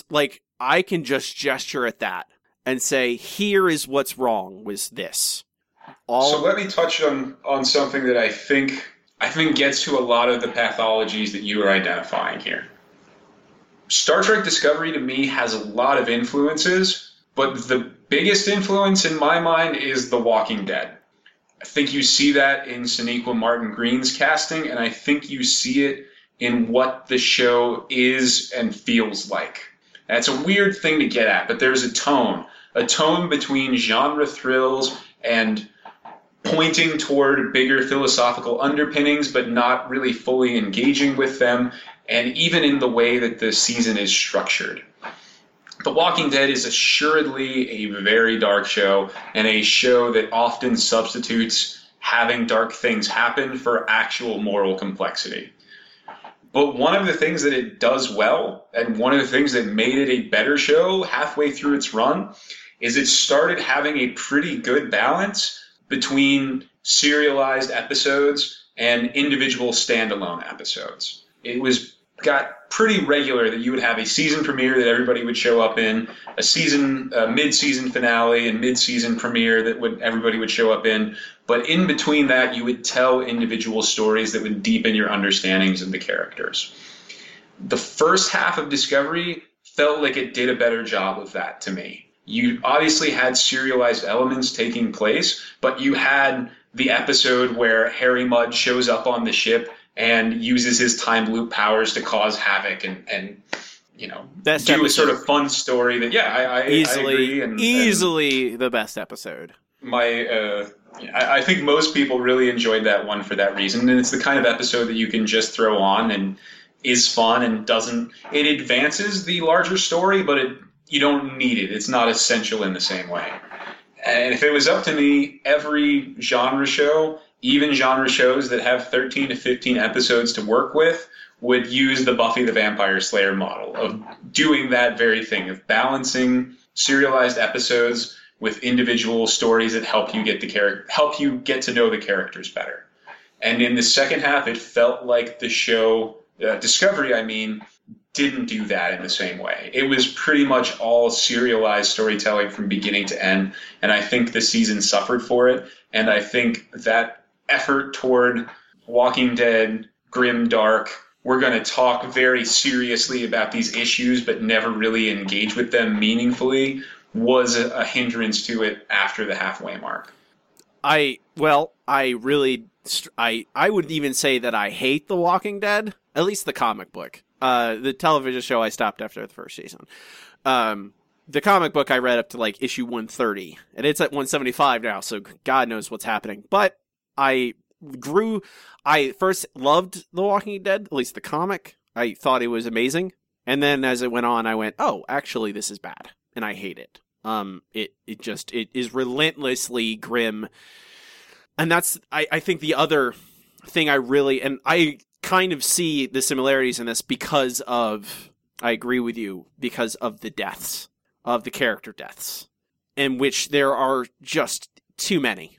just gesture at that and say, here is what's wrong with this. So let me touch on something that I think gets to a lot of the pathologies that you are identifying here. Star Trek Discovery to me has a lot of influences, but the biggest influence in my mind is The Walking Dead. I think you see that in Sonequa Martin Green's casting, and I think you see it in what the show is and feels like. That's a weird thing to get at, but there's a tone between genre thrills and pointing toward bigger philosophical underpinnings, but not really fully engaging with them, and even in the way that the season is structured. The Walking Dead is assuredly a very dark show, and a show that often substitutes having dark things happen for actual moral complexity. But one of the things that it does well, and one of the things that made it a better show halfway through its run, is it started having a pretty good balance between serialized episodes and individual standalone episodes. It got pretty regular that you would have a season premiere that everybody would show up in, a mid-season finale and mid-season premiere that everybody would show up in. But in between that, you would tell individual stories that would deepen your understandings of the characters. The first half of Discovery felt like it did a better job of that to me. You obviously had serialized elements taking place, but you had the episode where Harry Mudd shows up on the ship and uses his time loop powers to cause havoc and do a sort of fun story that, I agree. Easily the best episode. I think most people really enjoyed that one for that reason, and it's the kind of episode that you can just throw on and is fun and it advances the larger story, but you don't need it. It's not essential in the same way. And if it was up to me, every genre show, even genre shows that have 13 to 15 episodes to work with, would use the Buffy the Vampire Slayer model of doing that very thing, of balancing serialized episodes with individual stories that help you get to know the characters better. And in the second half, it felt like the show, Discovery, didn't do that in the same way. It was pretty much all serialized storytelling from beginning to end, and I think the season suffered for it, and I think that effort toward Walking Dead, grim, dark, we're going to talk very seriously about these issues but never really engage with them meaningfully, was a hindrance to it after the halfway mark. I would even say that I hate The Walking Dead, at least the comic book. The television show I stopped after the first season. The comic book I read up to like issue 130, and it's at 175 now, so God knows what's happening. But I first loved The Walking Dead, at least the comic. I thought it was amazing. And then as it went on, I went, oh, actually this is bad. And I hate it. It is relentlessly grim. And that's, I think the other thing I kind of see the similarities in this because of, I agree with you, because of the deaths, of the character deaths, in which there are just too many.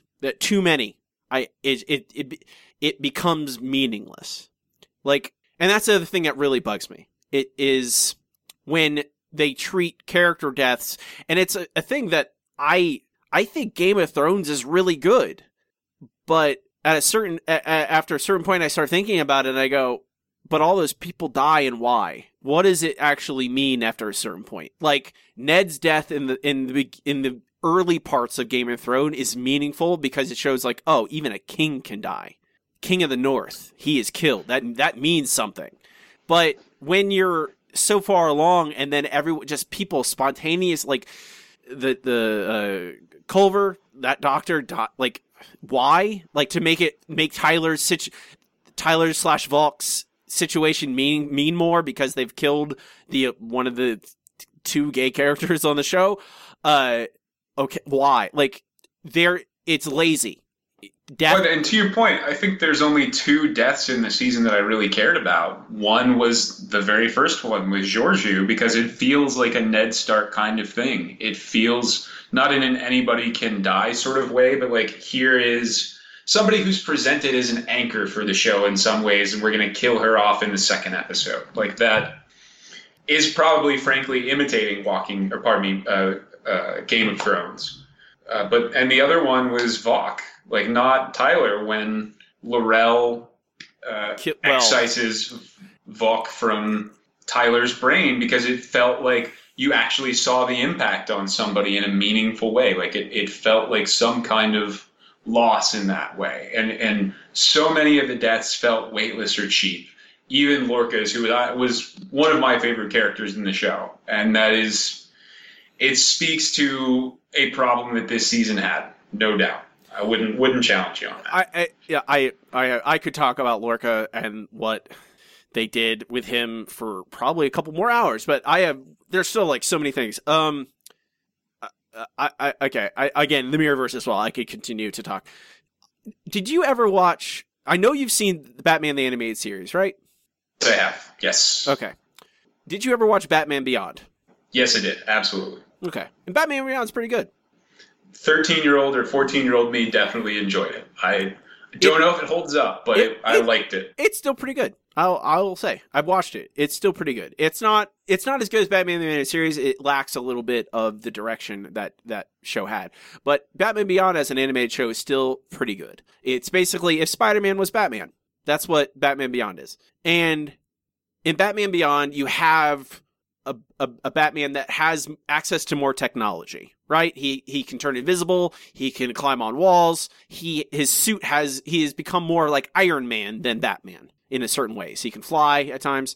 It becomes meaningless. Like, and that's the other thing that really bugs me. It is when they treat character deaths, and it's a thing that I think Game of Thrones is really good, but after a certain point, I start thinking about it, and I go, but all those people die, and why? What does it actually mean after a certain point? Like, Ned's death in the early parts of Game of Thrones is meaningful because it shows, like, oh, even a king can die. King of the North, he is killed. That means something. But when you're so far along, and then people spontaneous, like the Culver, that doctor like why? Like to make Tyler's / Valk's situation mean more because they've killed one of the two gay characters on the show. Okay, why? Like it's lazy. And to your point, I think there's only 2 deaths in the season that I really cared about. One was the very first one with Georgiou, because it feels like a Ned Stark kind of thing. It feels not in an anybody can die sort of way, but like here is somebody who's presented as an anchor for the show in some ways, and we're going to kill her off in the second episode. Like that is probably, frankly, imitating Game of Thrones. And the other one was Vok. Like, not Tyler, when L'Rell excises Vok from Tyler's brain, because it felt like you actually saw the impact on somebody in a meaningful way. Like, it felt like some kind of loss in that way. And so many of the deaths felt weightless or cheap. Even Lorca's, who was one of my favorite characters in the show. And it speaks to a problem that this season had, no doubt. I wouldn't challenge you on that. I could talk about Lorca and what they did with him for probably a couple more hours, but there's still like so many things. Again, the Mirrorverse as well. I could continue to talk. Did you ever watch? I know you've seen Batman the Animated Series, right? I have. Yes. Okay. Did you ever watch Batman Beyond? Yes, I did. Absolutely. Okay. And Batman Beyond's pretty good. 13-year-old or 14-year-old me definitely enjoyed it. I don't know if it holds up, but I liked it. It's still pretty good. I'll say I've watched it. It's still pretty good. It's not as good as Batman the Animated Series. It lacks a little bit of the direction that show had. But Batman Beyond as an animated show is still pretty good. It's basically if Spider-Man was Batman. That's what Batman Beyond is. And in Batman Beyond, you have a Batman that has access to more technology, right? He can turn invisible. He can climb on walls. His suit has become more like Iron Man than Batman in a certain way. So he can fly at times.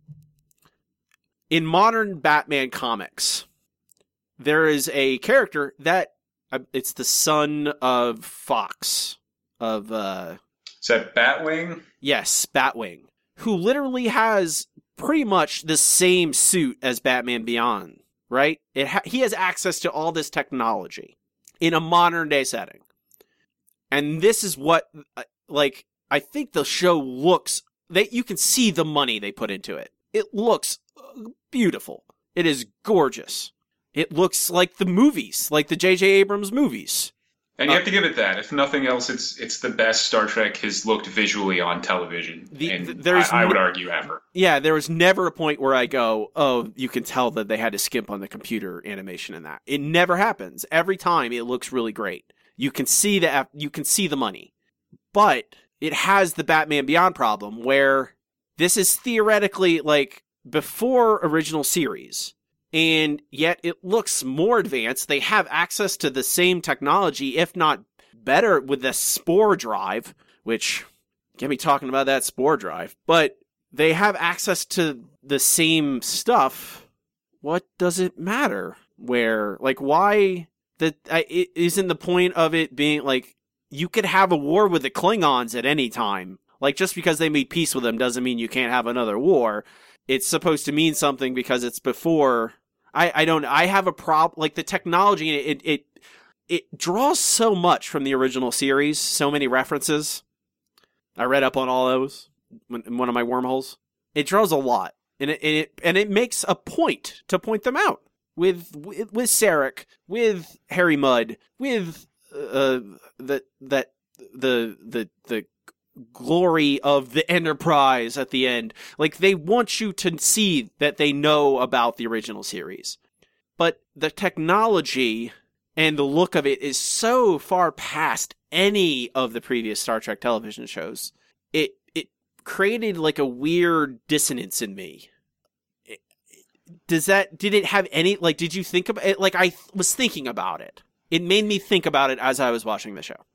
In modern Batman comics, there is a character that it's the son of Fox of is that Batwing? Yes, Batwing, who literally has pretty much the same suit as Batman Beyond, right? He has access to all this technology in a modern day setting. And this is what, I think the show looks, you can see the money they put into it. It looks beautiful. It is gorgeous. It looks like the movies, like the J.J. Abrams movies. And you have to give it that. If nothing else, it's the best Star Trek has looked visually on television. I would argue ever. Yeah, there was never a point where I go, oh, you can tell that they had to skimp on the computer animation in that. It never happens. Every time it looks really great. You can see the money. But it has the Batman Beyond problem where this is theoretically like before original series. And yet it looks more advanced. They have access to the same technology, if not better, with the Spore Drive, which, get me talking about that Spore Drive. But they have access to the same stuff. What does it matter? Why? It isn't the point of it being, like, you could have a war with the Klingons at any time. Like, just because they made peace with them doesn't mean you can't have another war. It's supposed to mean something because it's before. I have a problem. Like the technology, it draws so much from the original series. So many references. I read up on all those in one of my wormholes. It draws a lot, and it makes a point to point them out with Sarek, with Harry Mudd, with the glory of the Enterprise at the end. Like, they want you to see that they know about the original series. But the technology and the look of it is so far past any of the previous Star Trek television shows. It created like a weird dissonance in me. Did it have any, like, did you think about it? Like, I was thinking about it. It made me think about it as I was watching the show.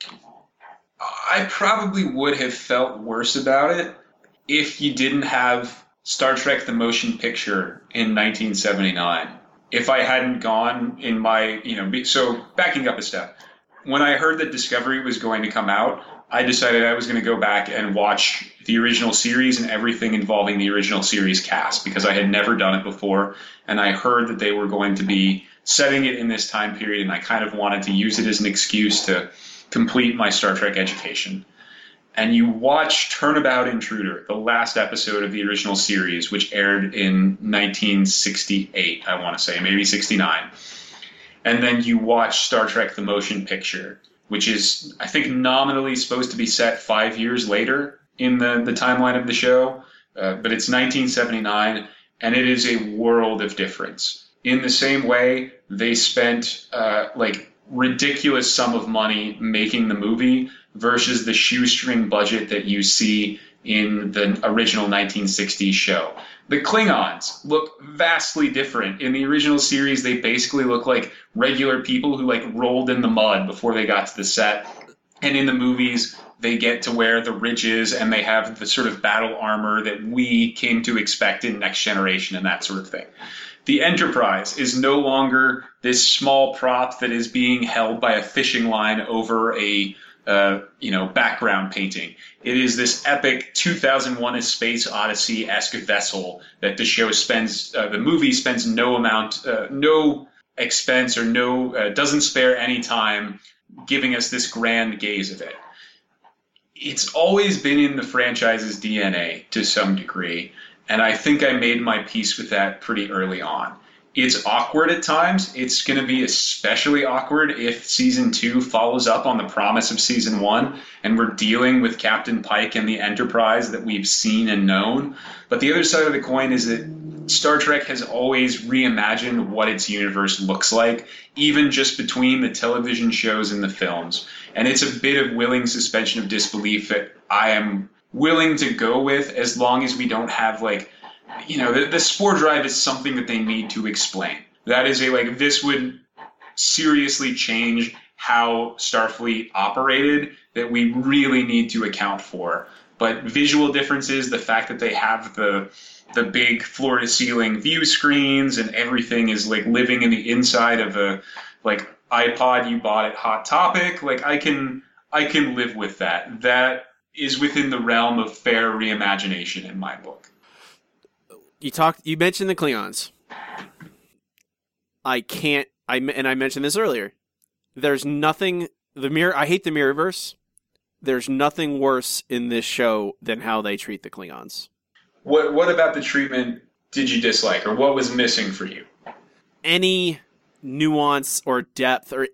I probably would have felt worse about it if you didn't have Star Trek the Motion Picture in 1979. If I hadn't gone in my, so backing up a step, when I heard that Discovery was going to come out, I decided I was going to go back and watch the original series and everything involving the original series cast, because I had never done it before, and I heard that they were going to be setting it in this time period, and I kind of wanted to use it as an excuse to complete my Star Trek education. And you watch Turnabout Intruder, the last episode of the original series, which aired in 1968, I want to say, maybe 69. And then you watch Star Trek The Motion Picture, which is, I think, nominally supposed to be set 5 years later in the timeline of the show. But it's 1979, and it is a world of difference. In the same way, they spent ridiculous sum of money making the movie versus the shoestring budget that you see in the original 1960s show. The Klingons look vastly different. In the original series, they basically look like regular people who rolled in the mud before they got to the set. And in the movies, they get to wear the ridges and they have the sort of battle armor that we came to expect in Next Generation and that sort of thing. The Enterprise is no longer this small prop that is being held by a fishing line over a background painting. It is this epic 2001: A Space Odyssey-esque vessel that the movie spends no expense or doesn't spare any time giving us this grand gaze of it. It's always been in the franchise's DNA to some degree, and I think I made my peace with that pretty early on. It's awkward at times. It's going to be especially awkward if Season 2 follows up on the promise of Season 1, and we're dealing with Captain Pike and the Enterprise that we've seen and known. But the other side of the coin is that Star Trek has always reimagined what its universe looks like, even just between the television shows and the films. And it's a bit of willing suspension of disbelief that I am willing to go with, as long as we don't have the spore drive is something that they need to explain. That is this would seriously change how Starfleet operated that we really need to account for. But visual differences, the fact that they have the big floor-to-ceiling view screens and everything is living in the inside of a iPod you bought at Hot Topic, I can live with that. That is within the realm of fair reimagination in my book. You mentioned the Klingons. I mentioned this earlier. There's nothing, I hate the Mirrorverse. There's nothing worse in this show than how they treat the Klingons. What about the treatment did you dislike, or what was missing for you? Any nuance or depth, or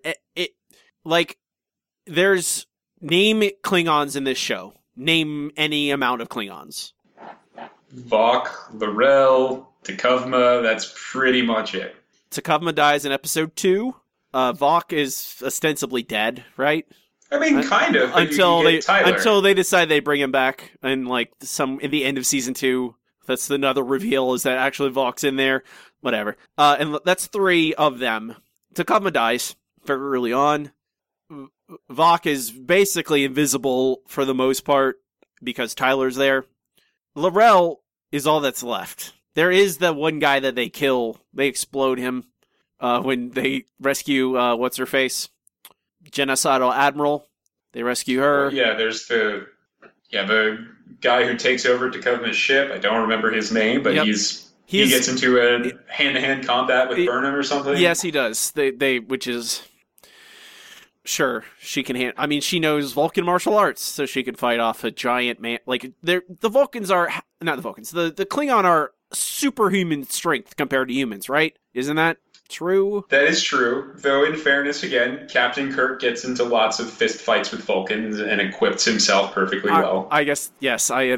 there's name Klingons in this show. Name any amount of Klingons. Vok, L'Rell, T'Kuvma, that's pretty much it. T'Kuvma dies in episode 2. Vok is ostensibly dead, right? I mean, kind of. Until they decide they bring him back, and in the end of season 2, that's another reveal is that actually Vok's in there. Whatever. And that's 3 of them. T'Kuvma dies very early on. Vok is basically invisible for the most part because Tyler's there. L'Rell is all that's left. There is the one guy that they kill. They explode him when they rescue what's-her-face? Genocidal Admiral. They rescue her. Yeah, there's the guy who takes over T'Kuvma's ship. I don't remember his name, but he gets into a hand-to-hand combat with Burnham or something. Yes, he does. Which is... Sure, she can she knows Vulcan martial arts, so she can fight off a giant man. The Vulcans are... Not the Vulcans. The Klingon are superhuman strength compared to humans, right? Isn't that true? That is true. Though, in fairness, again, Captain Kirk gets into lots of fist fights with Vulcans and equips himself perfectly well. I guess, yes. I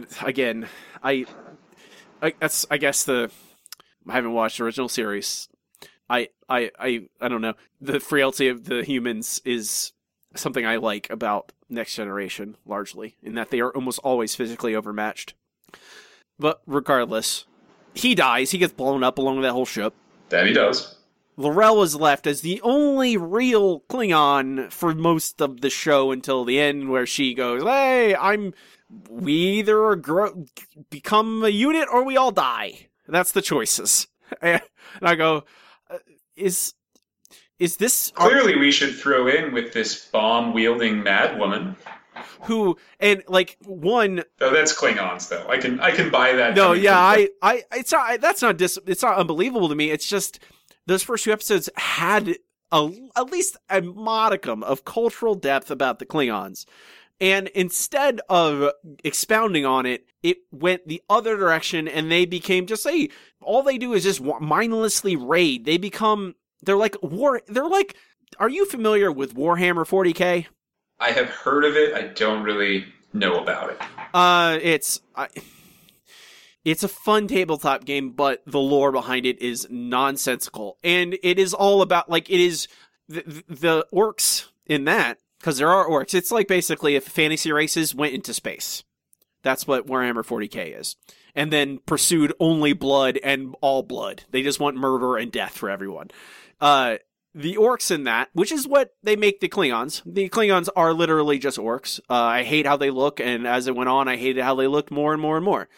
haven't watched the original series. I don't know. The frailty of the humans is something I like about Next Generation, largely, in that they are almost always physically overmatched. But regardless, he dies. He gets blown up along with that whole ship. That he does. L'Rell is left as the only real Klingon for most of the show until the end, where she goes, "Hey, we either become a unit or we all die. That's the choices." And I go, is this Clearly, we should throw in with this bomb-wielding mad woman. who and like one? Oh, that's Klingons, though. I can buy that. No, yeah, it's not. That's not it's not unbelievable to me. It's just those first 2 episodes had at least a modicum of cultural depth about the Klingons. And instead of expounding on it, it went the other direction, and they became just all they do is just mindlessly raid. They're like, are you familiar with Warhammer 40K? I have heard of it. I don't really know about it. It's a fun tabletop game, but the lore behind it is nonsensical. And it is all about, it is the orcs in that, because there are orcs. It's like basically if fantasy races went into space. That's what Warhammer 40K is. And then pursued only blood and all blood. They just want murder and death for everyone. The orcs in that, which is what they make the Klingons. The Klingons are literally just orcs. I hate how they look, and as it went on, I hated how they looked more and more and more.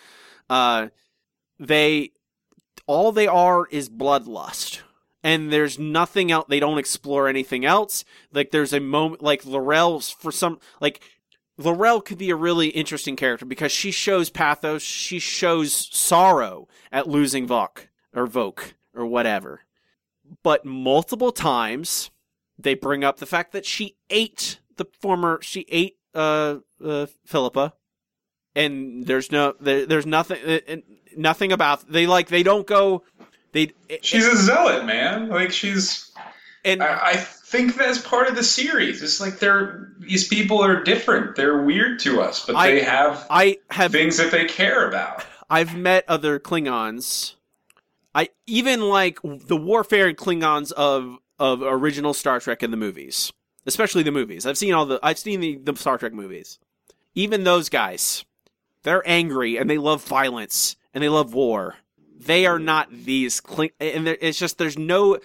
All they are is bloodlust. And there's nothing else. They don't explore anything else. There's a moment, L'Rell, L'Rell could be a really interesting character because she shows pathos, she shows sorrow at losing Vok, or whatever. But multiple times, they bring up the fact that she ate Philippa, and there's nothing about, they don't go, she's a zealot, man. I think that's part of the series. It's these people are different. They're weird to us, but they have things that they care about. I've met other Klingons. I even like the warfaring Klingons of original Star Trek in the movies, especially the movies. I've seen the Star Trek movies. Even those guys, they're angry and they love violence and they love war. They are not these and it's just they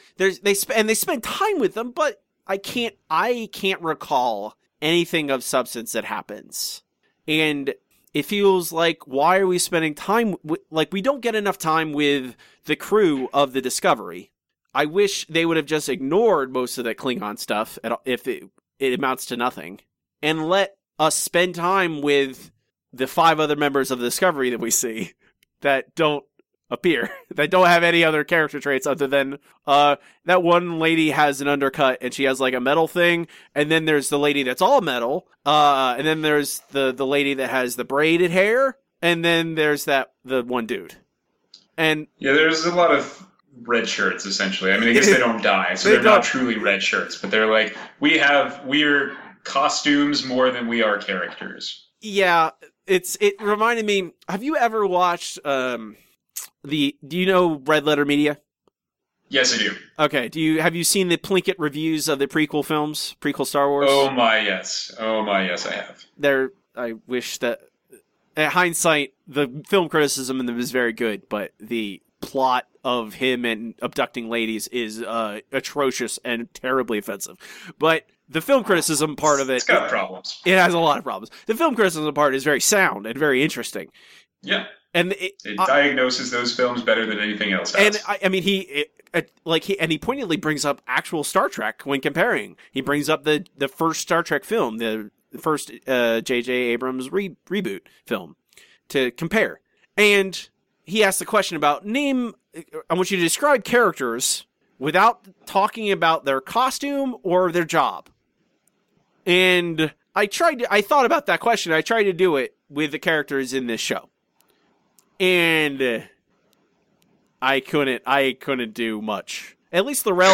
spend time with them, but I can't recall anything of substance that happens. And it feels like, why are we spending time we don't get enough time with the crew of the Discovery. I wish they would have just ignored most of that Klingon stuff if it amounts to nothing, and let us spend time with the 5 other members of the Discovery that we see that don't appear, that don't have any other character traits other than that one lady has an undercut and she has a metal thing, and then there's the lady that's all metal, and then there's the lady that has the braided hair, and then there's the one dude. And yeah, there's a lot of red shirts essentially. I mean, I guess they don't die, so they're not truly red shirts, but they're we're costumes more than we are characters. Yeah, it reminded me. Have you ever watched do you know Red Letter Media? Yes, I do. Okay. Have you seen the Plinkett reviews of the prequel Star Wars? Oh my yes, I have. I wish that, at hindsight, the film criticism in them is very good, but the plot of him and abducting ladies is atrocious and terribly offensive. But the film criticism part of it, it's got problems. It has a lot of problems. The film criticism part is very sound and very interesting. Yeah. And it diagnoses those films better than anything else has. And he pointedly brings up actual Star Trek when comparing. He brings up the first Star Trek film, the first J.J. Abrams reboot film, to compare. And he asked the question about I want you to describe characters without talking about their costume or their job. And I thought about that question. I tried to do it with the characters in this show. And I couldn't do much. At least L'Rell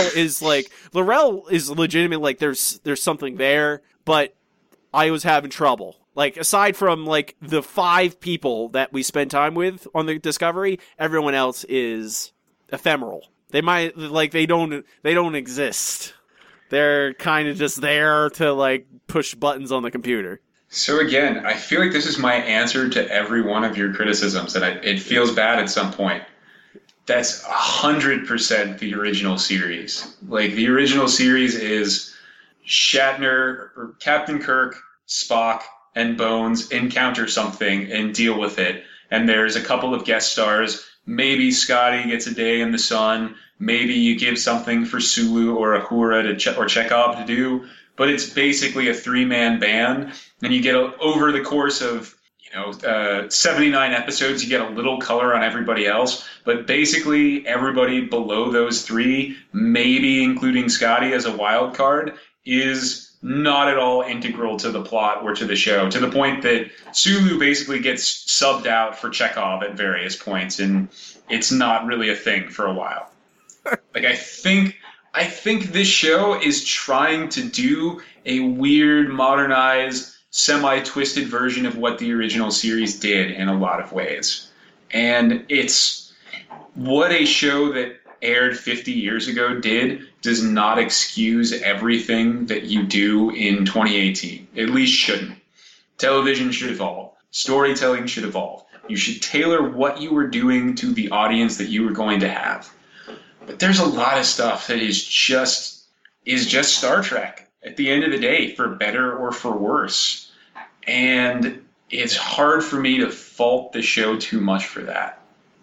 is legitimate, there's something there, but I was having trouble. Aside from the 5 people that we spend time with on the Discovery, everyone else is ephemeral. They might they don't exist. They're kind of just there to push buttons on the computer. So again, I feel like this is my answer to every one of your criticisms, and it feels bad at some point. That's 100% the original series. The original series is Shatner, or Captain Kirk, Spock, and Bones encounter something and deal with it. And there's a couple of guest stars, Maybe Scotty gets a day in the sun. Maybe you give something for Sulu or Uhura or Chekhov to do. But it's basically a three-man band. And you get over the course of 79 episodes, you get a little color on everybody else. But basically, everybody below those three, maybe including Scotty as a wild card, is not at all integral to the plot or to the show, to the point that Sulu basically gets subbed out for Chekhov at various points, and it's not really a thing for a while. Like, I think this show is trying to do a weird, modernized, semi-twisted version of what the original series did in a lot of ways. And it's what a show that aired 50 years ago did does not excuse everything that you do in 2018. At least shouldn't. Television should evolve. Storytelling should evolve. You should tailor what you were doing to the audience that you were going to have. But there's a lot of stuff that is just Star Trek at the end of the day, for better or for worse. And it's hard for me to fault the show too much for that.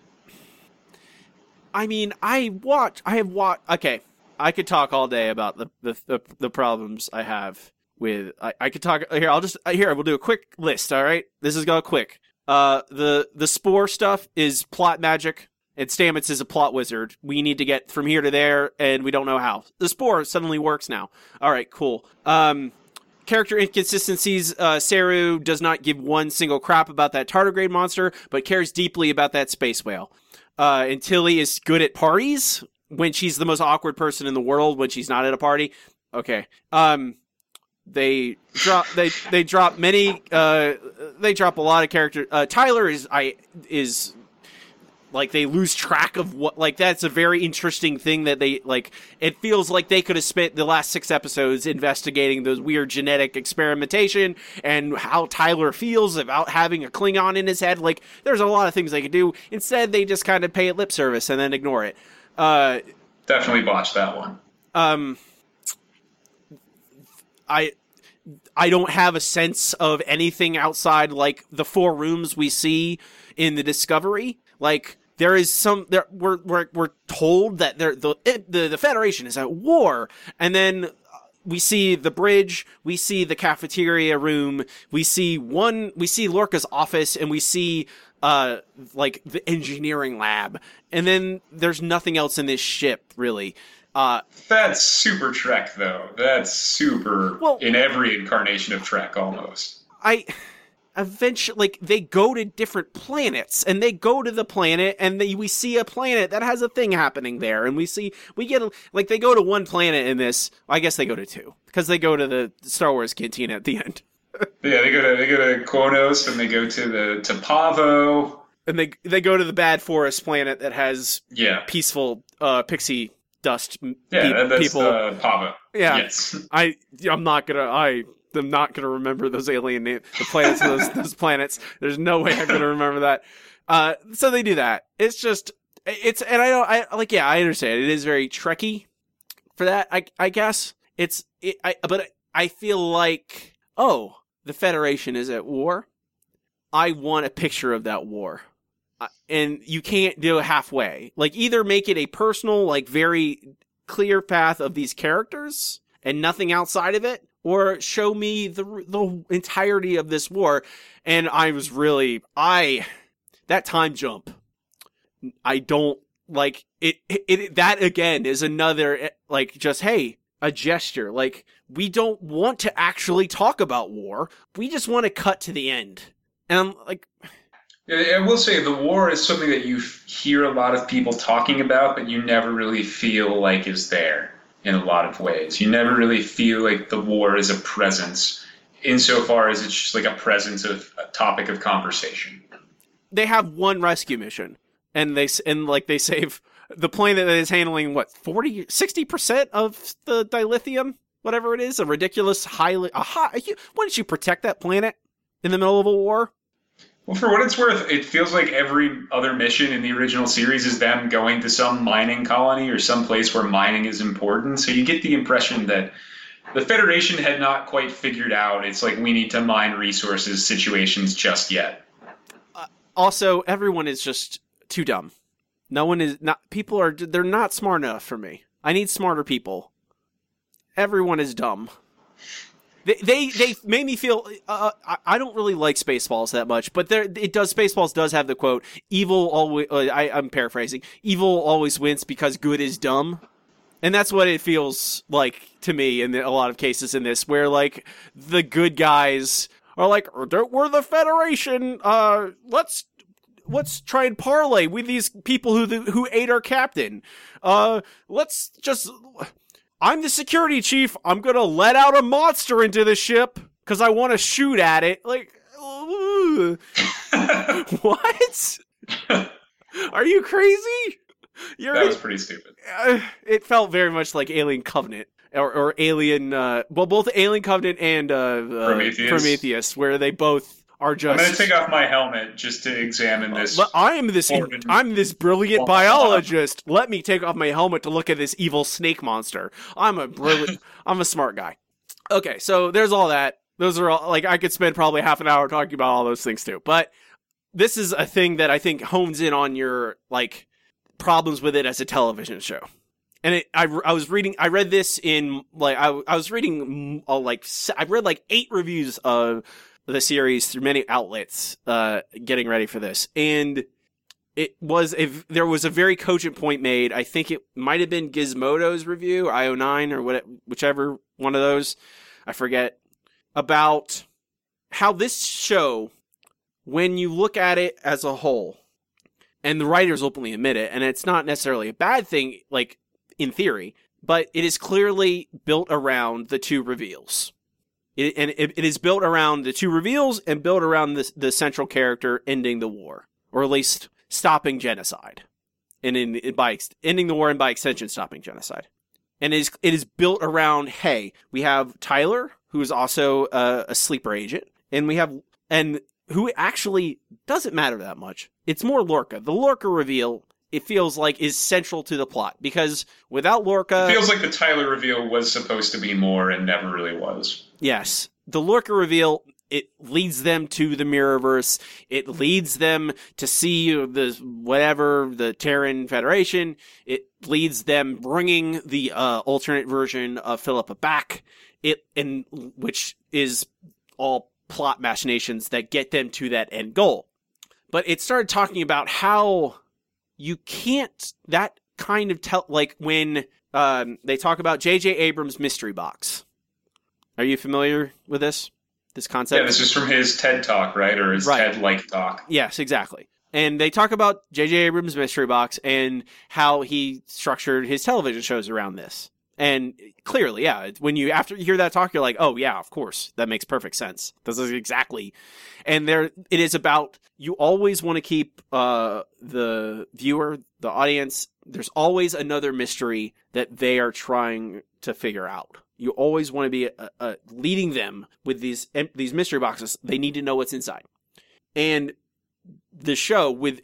I mean, okay, I could talk all day about the problems I have with, I could talk, we'll do a quick list, all right? This is going quick. The Spore stuff is plot magic, and Stamets is a plot wizard. We need to get from here to there, and we don't know how. The Spore suddenly works now. All right, cool. Character inconsistencies. Saru does not give one single crap about that tardigrade monster, but cares deeply about that space whale. And Tilly is good at parties when she's the most awkward person in the world when she's not at a party. Okay. They drop many. They drop a lot of characters. Tyler is like, they lose track of what, like, that's a very interesting thing that they, like, it feels like they could have spent the last 6 episodes investigating those weird genetic experimentation and how Tyler feels about having a Klingon in his head. Like, there's a lot of things they could do. Instead, they just kind of pay it lip service and then ignore it. Definitely botched that one. I don't have a sense of anything outside, like, the 4 rooms we see in the Discovery. Like, there is some, we're told that the Federation is at war, and then we see the bridge, we see the cafeteria room, we see Lorca's office, and we see like the engineering lab, and then there's nothing else in this ship really. That's super Trek, though. That's super in every incarnation of Trek, almost. Eventually, like, they go to different planets, and they go to the planet, and we see a planet that has a thing happening there, and they go to one planet in this. I guess they go to 2, because they go to the Star Wars cantina at the end. Yeah, they go to Kronos, and they go to Pavo, and they go to the Bad Forest planet that has peaceful pixie dust that's people. Pavo. Yeah, yes. not gonna remember those alien names, the planets of those planets. There's no way I'm gonna remember that. So they do that. It's just, and I understand. It is very Trekky for that, I guess. But I feel like, the Federation is at war. I want a picture of that war. And you can't do it halfway. Like, either make it a personal, like, very clear path of these characters and nothing outside of it, or show me the entirety of this war. And I was really, that time jump, I don't like it. That again is another, like, just, hey, a gesture. Like, we don't want to actually talk about war. We just want to cut to the end. And I'm like, I will say the war is something that you hear a lot of people talking about, but you never really feel like is there in a lot of ways. You never really feel like the war is a presence insofar as it's just like a presence of a topic of conversation. They have one rescue mission, and they save the plane that is handling 60% of the dilithium, whatever it is, a ridiculous wouldn't you protect that planet in the middle of a war? Well, for what it's worth, it feels like every other mission in the original series is them going to some mining colony or some place where mining is important. So you get the impression that the Federation had not quite figured out it's like, we need to mine resources situations just yet. Also, everyone is just too dumb. No one is not. People are. They're not smart enough for me. I need smarter people. Everyone is dumb. They made me feel. I don't really like Spaceballs that much, but Spaceballs does have the quote: "Evil always." I'm paraphrasing. Evil always wins because good is dumb, and that's what it feels like to me in a lot of cases in this, where like the good guys are like, "We're the Federation. Let's try and parlay with these people who ate our captain. Let's just." I'm the security chief. I'm going to let out a monster into the ship because I want to shoot at it. Like, what? Are you crazy? That was pretty stupid. It felt very much like Alien Covenant or Alien, both Alien Covenant and Prometheus, where they both are just... I'm going to take off my helmet just to examine this. I'm this brilliant biologist. Let me take off my helmet to look at this evil snake monster. I'm a smart guy. Okay, so there's all that. Those are all, like, I could spend probably half an hour talking about all those things too. But this is a thing that I think hones in on your, like, problems with it as a television show. And I read this in, like, I read like 8 reviews of the series through many outlets, getting ready for this. And there was a very cogent point made. I think it might have been Gizmodo's review, IO9 or whichever one of those, I forget, about how this show, when you look at it as a whole, and the writers openly admit it, and it's not necessarily a bad thing, like, in theory, but it is clearly built around the 2 reveals. It is built around the 2 reveals and built around the central character ending the war, or at least stopping genocide, and by ending the war and by extension stopping genocide. And it is built around, hey, we have Tyler, who is also a sleeper agent, and who actually doesn't matter that much. It's more Lorca. The Lorca reveal, it feels like, is central to the plot, because without Lorca... It feels like the Tyler reveal was supposed to be more and never really was. Yes. The Lorca reveal, it leads them to the Mirrorverse. It leads them to see the Terran Federation. It leads them bringing the alternate version of Philippa back, which is all plot machinations that get them to that end goal. But it started talking about how you can't, that kind of like when they talk about J.J. Abrams' mystery box. Are you familiar with this concept? Yeah, this is from his TED Talk, right? Or his TED-like talk. Yes, exactly. And they talk about J.J. Abrams' mystery box and how he structured his television shows around this. And clearly, yeah, after you hear that talk, you're like, oh yeah, of course, that makes perfect sense. This is exactly. And it is about, you always want to keep the viewer, the audience, there's always another mystery that they are trying to figure out. You always want to be leading them with these mystery boxes. They need to know what's inside. And the show with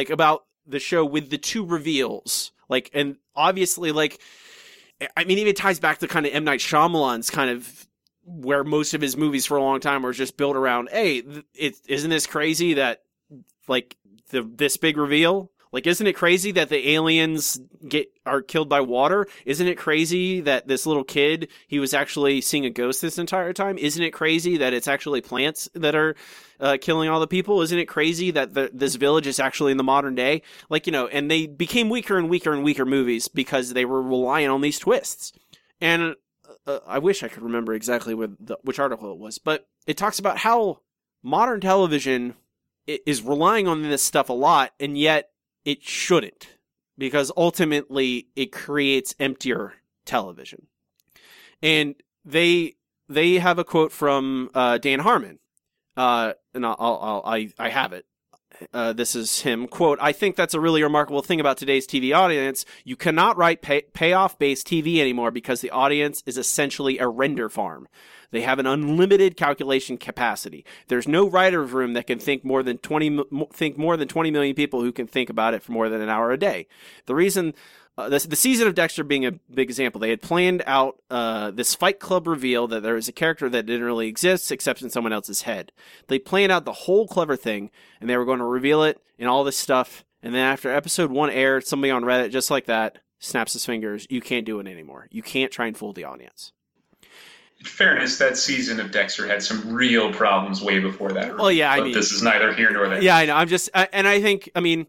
the 2 reveals, like, and obviously, like, I mean, even ties back to kind of M. Night Shyamalan's kind of, where most of his movies for a long time were just built around, hey, isn't this crazy that, like, this big reveal? Like, isn't it crazy that the aliens are killed by water? Isn't it crazy that this little kid, he was actually seeing a ghost this entire time? Isn't it crazy that it's actually plants that are killing all the people? Isn't it crazy that this village is actually in the modern day? Like, and they became weaker and weaker and weaker movies because they were relying on these twists. And I wish I could remember exactly which article it was, but it talks about how modern television is relying on this stuff a lot, and yet it shouldn't, because ultimately it creates emptier television. And they have a quote from Dan Harmon, and I have it. This is him, quote, "I think that's a really remarkable thing about today's TV audience. You cannot write payoff-based TV anymore because the audience is essentially a render farm. They have an unlimited calculation capacity. There's no writer's room that can think more than 20 million people who can think about it for more than an hour a day. The reason, the season of Dexter being a big example, they had planned out this Fight Club reveal that there was a character that didn't really exist except in someone else's head. They planned out the whole clever thing, and they were going to reveal it and all this stuff, And then after episode 1 aired, somebody on Reddit, just like that, snaps his fingers. You can't do it anymore. You can't try and fool the audience. In fairness, that season of Dexter had some real problems way before that. Well, yeah, but this is neither here nor there. Yeah, I know. And I think,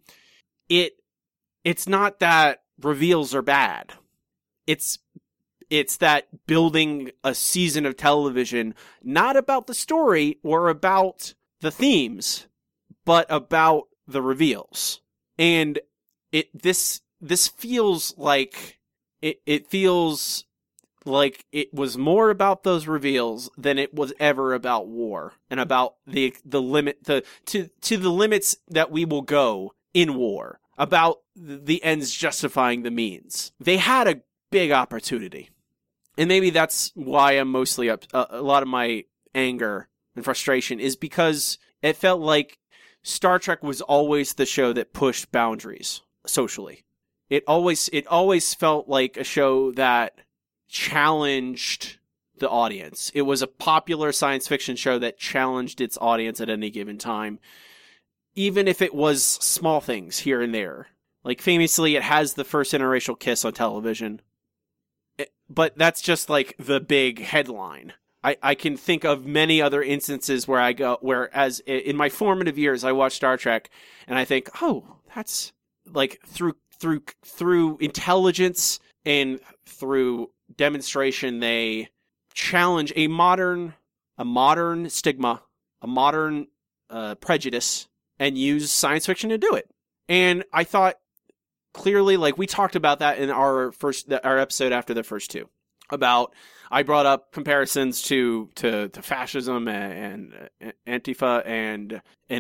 it's not that reveals are bad. It's that building a season of television, not about the story or about the themes, but about the reveals. And this feels like it feels like it was more about those reveals than it was ever about war and about the limit to the limits that we will go in war, about the ends justifying the means. They had a big opportunity. And maybe that's why I'm mostly up. A lot of my anger and frustration is because it felt like Star Trek was always the show that pushed boundaries socially. It always felt like a show that challenged the audience. It was a popular science fiction show that challenged its audience at any given time, even if it was small things here and there. Like, famously, it has the first interracial kiss on television. But that's just like the big headline. I can think of many other instances where as in my formative years, I watched Star Trek and I think, oh, that's like through intelligence and through demonstration, they challenge a modern stigma, a modern prejudice, and use science fiction to do it. And I thought, clearly, like, we talked about that in our episode after the first two. I brought up comparisons to fascism and Antifa and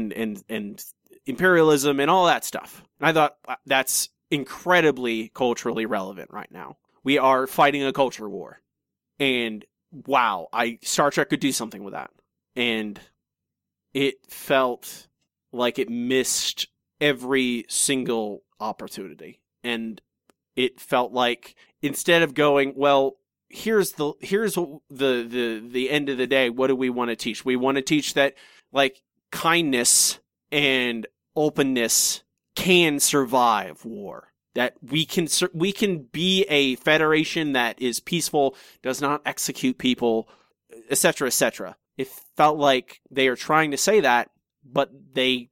imperialism and all that stuff. And I thought that's incredibly culturally relevant right now. We are fighting a culture war. And wow, Star Trek could do something with that. And it felt like it missed every single opportunity. And it felt like, instead of going, well, here's the end of the day, what do we want to teach? We want to teach that, like, kindness and openness can survive war. That we can be a federation that is peaceful, does not execute people, etc., etc. It felt like they are trying to say that, but they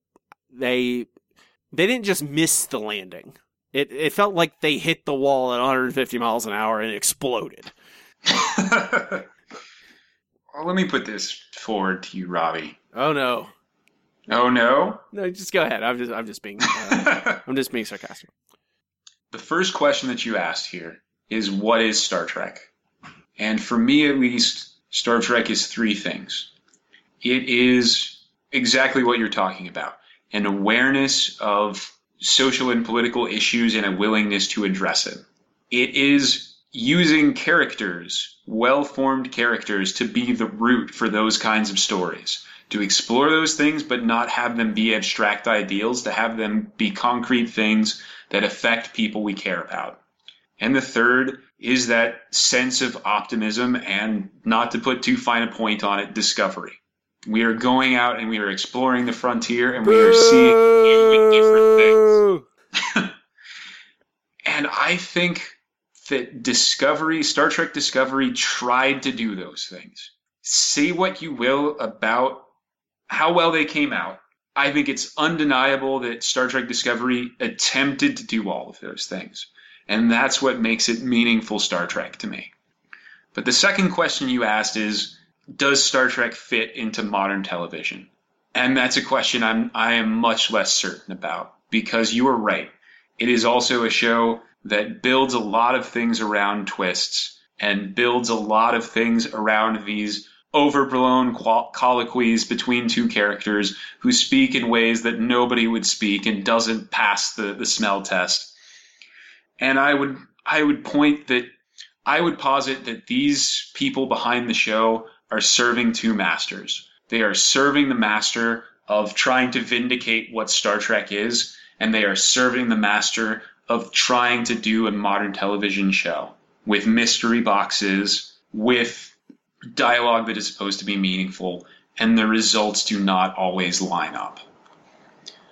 didn't just miss the landing. It felt like they hit the wall at 150 miles an hour and exploded. Well, let me put this forward to you, Robbie. Oh no! Oh no! No, just go ahead. I'm just being sarcastic. The first question that you asked here is, what is Star Trek? And for me, at least, Star Trek is three things. It is exactly what you're talking about: an awareness of social and political issues and a willingness to address it. It is using characters, well-formed characters, to be the root for those kinds of stories, to explore those things but not have them be abstract ideals, to have them be concrete things that affect people we care about. And the third is that sense of optimism and, not to put too fine a point on it, discovery. We are going out and we are exploring the frontier and we are seeing new and different things. And I think that Star Trek Discovery tried to do those things. Say what you will about how well they came out. I think it's undeniable that Star Trek Discovery attempted to do all of those things. And that's what makes it meaningful Star Trek to me. But the second question you asked is, does Star Trek fit into modern television? And that's a question I am much less certain about, because you are right. It is also a show that builds a lot of things around twists and builds a lot of things around these overblown colloquies between two characters who speak in ways that nobody would speak and doesn't pass the smell test. And I would posit that these people behind the show are serving two masters. They are serving the master of trying to vindicate what Star Trek is, and they are serving the master of trying to do a modern television show with mystery boxes, with dialogue that is supposed to be meaningful, and the results do not always line up.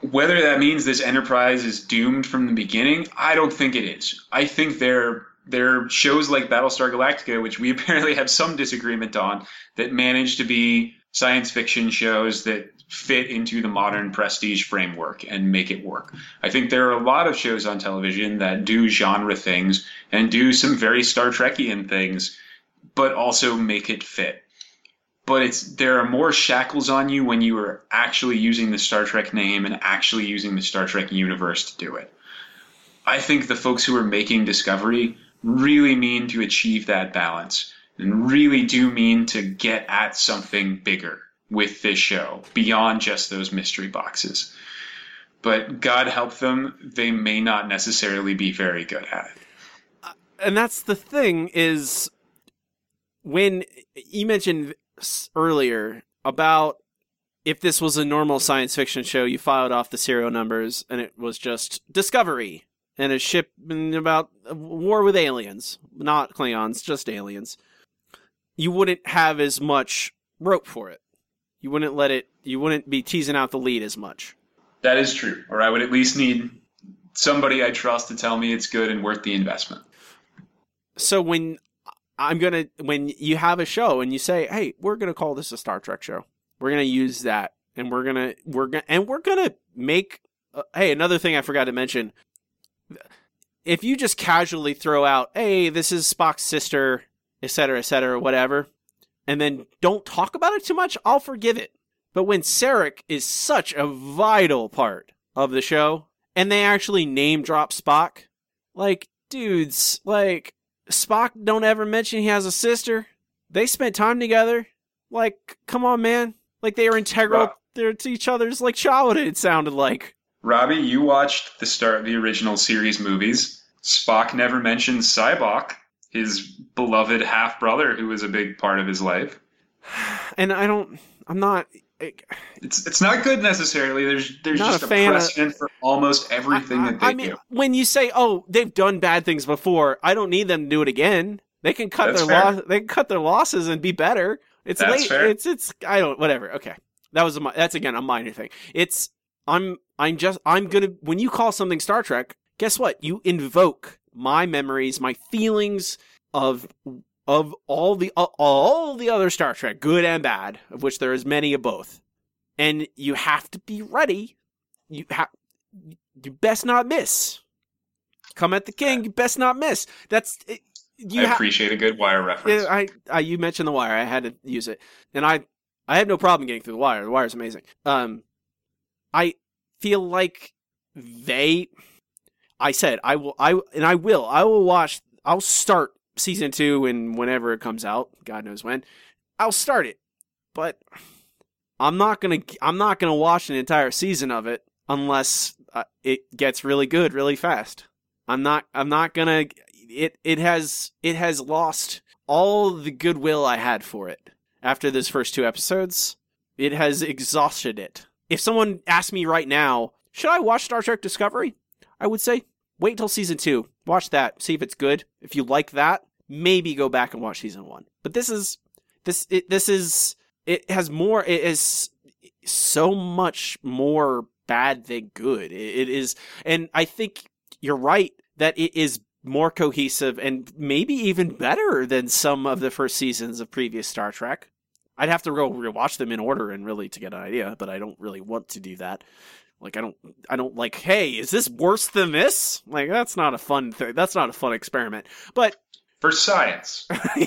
Whether that means this Enterprise is doomed from the beginning, I don't think it is. I think there are shows like Battlestar Galactica, which we apparently have some disagreement on, that manage to be science fiction shows that fit into the modern prestige framework and make it work. I think there are a lot of shows on television that do genre things and do some very Star Trekian things, but also make it fit. But there are more shackles on you when you are actually using the Star Trek name and actually using the Star Trek universe to do it. I think the folks who are making Discovery really mean to achieve that balance and really do mean to get at something bigger with this show beyond just those mystery boxes. But God help them, they may not necessarily be very good at it. And that's the thing is, when you mentioned earlier about if this was a normal science fiction show, you filed off the serial numbers and it was just Discovery and a ship about a war with aliens, not Klingons, just aliens, you wouldn't have as much rope for it. You wouldn't be teasing out the lead as much. That is true. Or I would at least need somebody I trust to tell me it's good and worth the investment. So when you have a show and you say, "Hey, we're gonna call this a Star Trek show. We're gonna use that, and we're gonna make." Hey, another thing I forgot to mention: if you just casually throw out, "Hey, this is Spock's sister," etc., whatever, and then don't talk about it too much, I'll forgive it. But when Sarek is such a vital part of the show, and they actually name drop Spock, like, dudes, like, Spock don't ever mention he has a sister. They spent time together. Like, come on, man. Like, they are integral to each other's, like, childhood, it sounded like. Robbie, you watched the start of the original series movies. Spock never mentions Sybok, his beloved half-brother who was a big part of his life. And I'm not... It's not good necessarily. There's just a precedent for almost everything that they do. When you say, "Oh, they've done bad things before," I don't need them to do it again. They can cut their losses and be better. It's late. Fair. It's whatever. Okay, that's again a minor thing. I'm gonna, when you call something Star Trek, guess what? You invoke my memories, my feelings of all the other Star Trek, good and bad, of which there is many of both. And you have to be ready. You best not miss. Come at the king, you best not miss. I appreciate a good Wire reference. You mentioned the Wire. I had to use it, and I have no problem getting through the Wire. The Wire is amazing. I feel like I will watch. I'll start season 2 and whenever it comes out, God knows when, I'll start it. But I'm not gonna watch an entire season of it unless it gets really good really fast. I'm not gonna. It has lost all the goodwill I had for it after those first 2 episodes. It has exhausted it. If someone asked me right now, should I watch Star Trek Discovery? I would say, wait until season 2. Watch that. See if it's good. If you like that, maybe go back and watch season 1. But it is so much more bad than good. It is, and I think you're right that it is more cohesive and maybe even better than some of the first seasons of previous Star Trek. I'd have to go rewatch them in order and really to get an idea, but I don't really want to do that. Like, I don't like, hey, is this worse than this? Like, that's not a fun thing. That's not a fun experiment. But for science.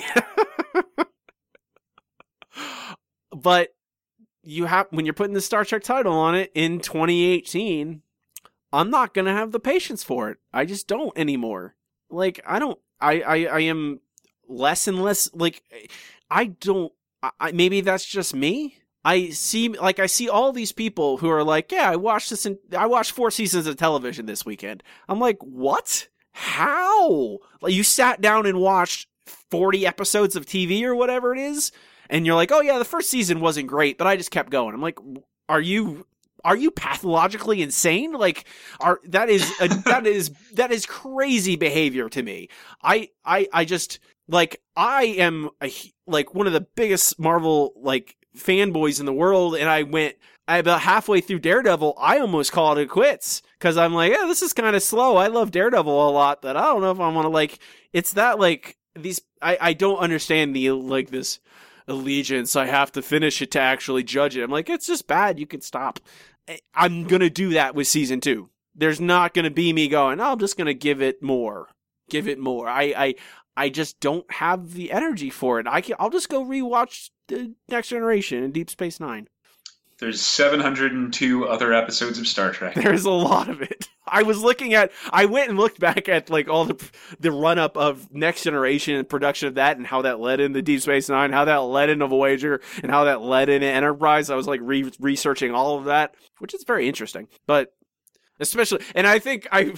But when you're putting the Star Trek title on it in 2018, I'm not going to have the patience for it. I just don't anymore. Like, I am less and less, like, maybe that's just me. I see all these people who are like, yeah, I watched 4 seasons of television this weekend. I'm like, what? How? Like, you sat down and watched 40 episodes of TV or whatever it is, and you're like, oh yeah, the first season wasn't great, but I just kept going. I'm like, are you pathologically insane? Like, that is crazy behavior to me. I just, like, I am like one of the biggest Marvel, like, fanboys in the world, and I went, about halfway through Daredevil, I almost called it quits because I'm like, yeah, this is kind of slow. I love Daredevil a lot, but I don't know if I want to like. It's that like these. I don't understand the like this allegiance. I have to finish it to actually judge it. I'm like, it's just bad. You can stop. I'm gonna do that with season 2. There's not gonna be me going, oh, I'm just gonna give it more. Give it more. I just don't have the energy for it. I'll just go rewatch the Next Generation and Deep Space Nine. There's 702 other episodes of Star Trek. There's a lot of it. I went and looked back at like all the run up of Next Generation and production of that and how that led into Deep Space Nine, how that led into Voyager, and how that led into Enterprise. I was like researching all of that, which is very interesting. But especially, and I think I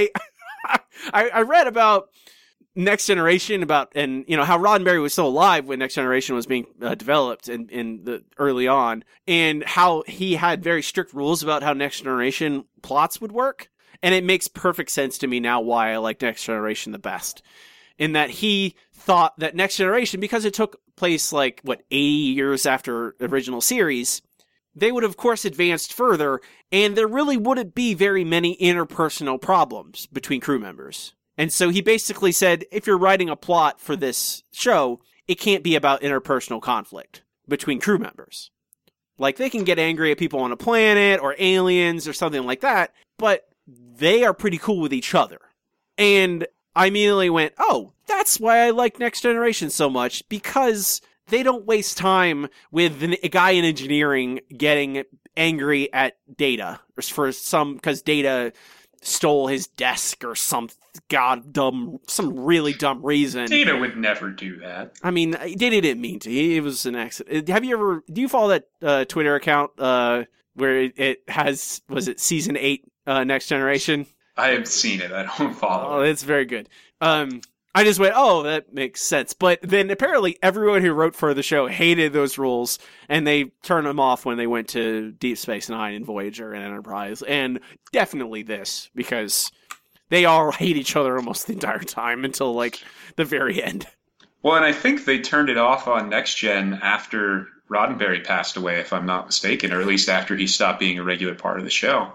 read about Next Generation and you know how Roddenberry was still alive when Next Generation was being developed in the early on, and how he had very strict rules about how Next Generation plots would work, and it makes perfect sense to me now why I like Next Generation the best, in that he thought that Next Generation, because it took place like 80 years after the original series, they would of course advanced further, and there really wouldn't be very many interpersonal problems between crew members. And so he basically said, if you're writing a plot for this show, it can't be about interpersonal conflict between crew members. Like, they can get angry at people on a planet or aliens or something like that, but they are pretty cool with each other. And I immediately went, oh, that's why I like Next Generation so much, because they don't waste time with a guy in engineering getting angry at Data because Data stole his desk or some really dumb reason. Data would never do that. I mean, Data didn't mean to. It was an accident. Do you follow that Twitter account where it has, was it season 8 Next Generation? I have seen it. I don't follow it. It's very good. I just went, oh, that makes sense. But then apparently everyone who wrote for the show hated those rules, and they turned them off when they went to Deep Space Nine and Voyager and Enterprise. And definitely this, because they all hate each other almost the entire time until, like, the very end. Well, and I think they turned it off on Next Gen after Roddenberry passed away, if I'm not mistaken, or at least after he stopped being a regular part of the show.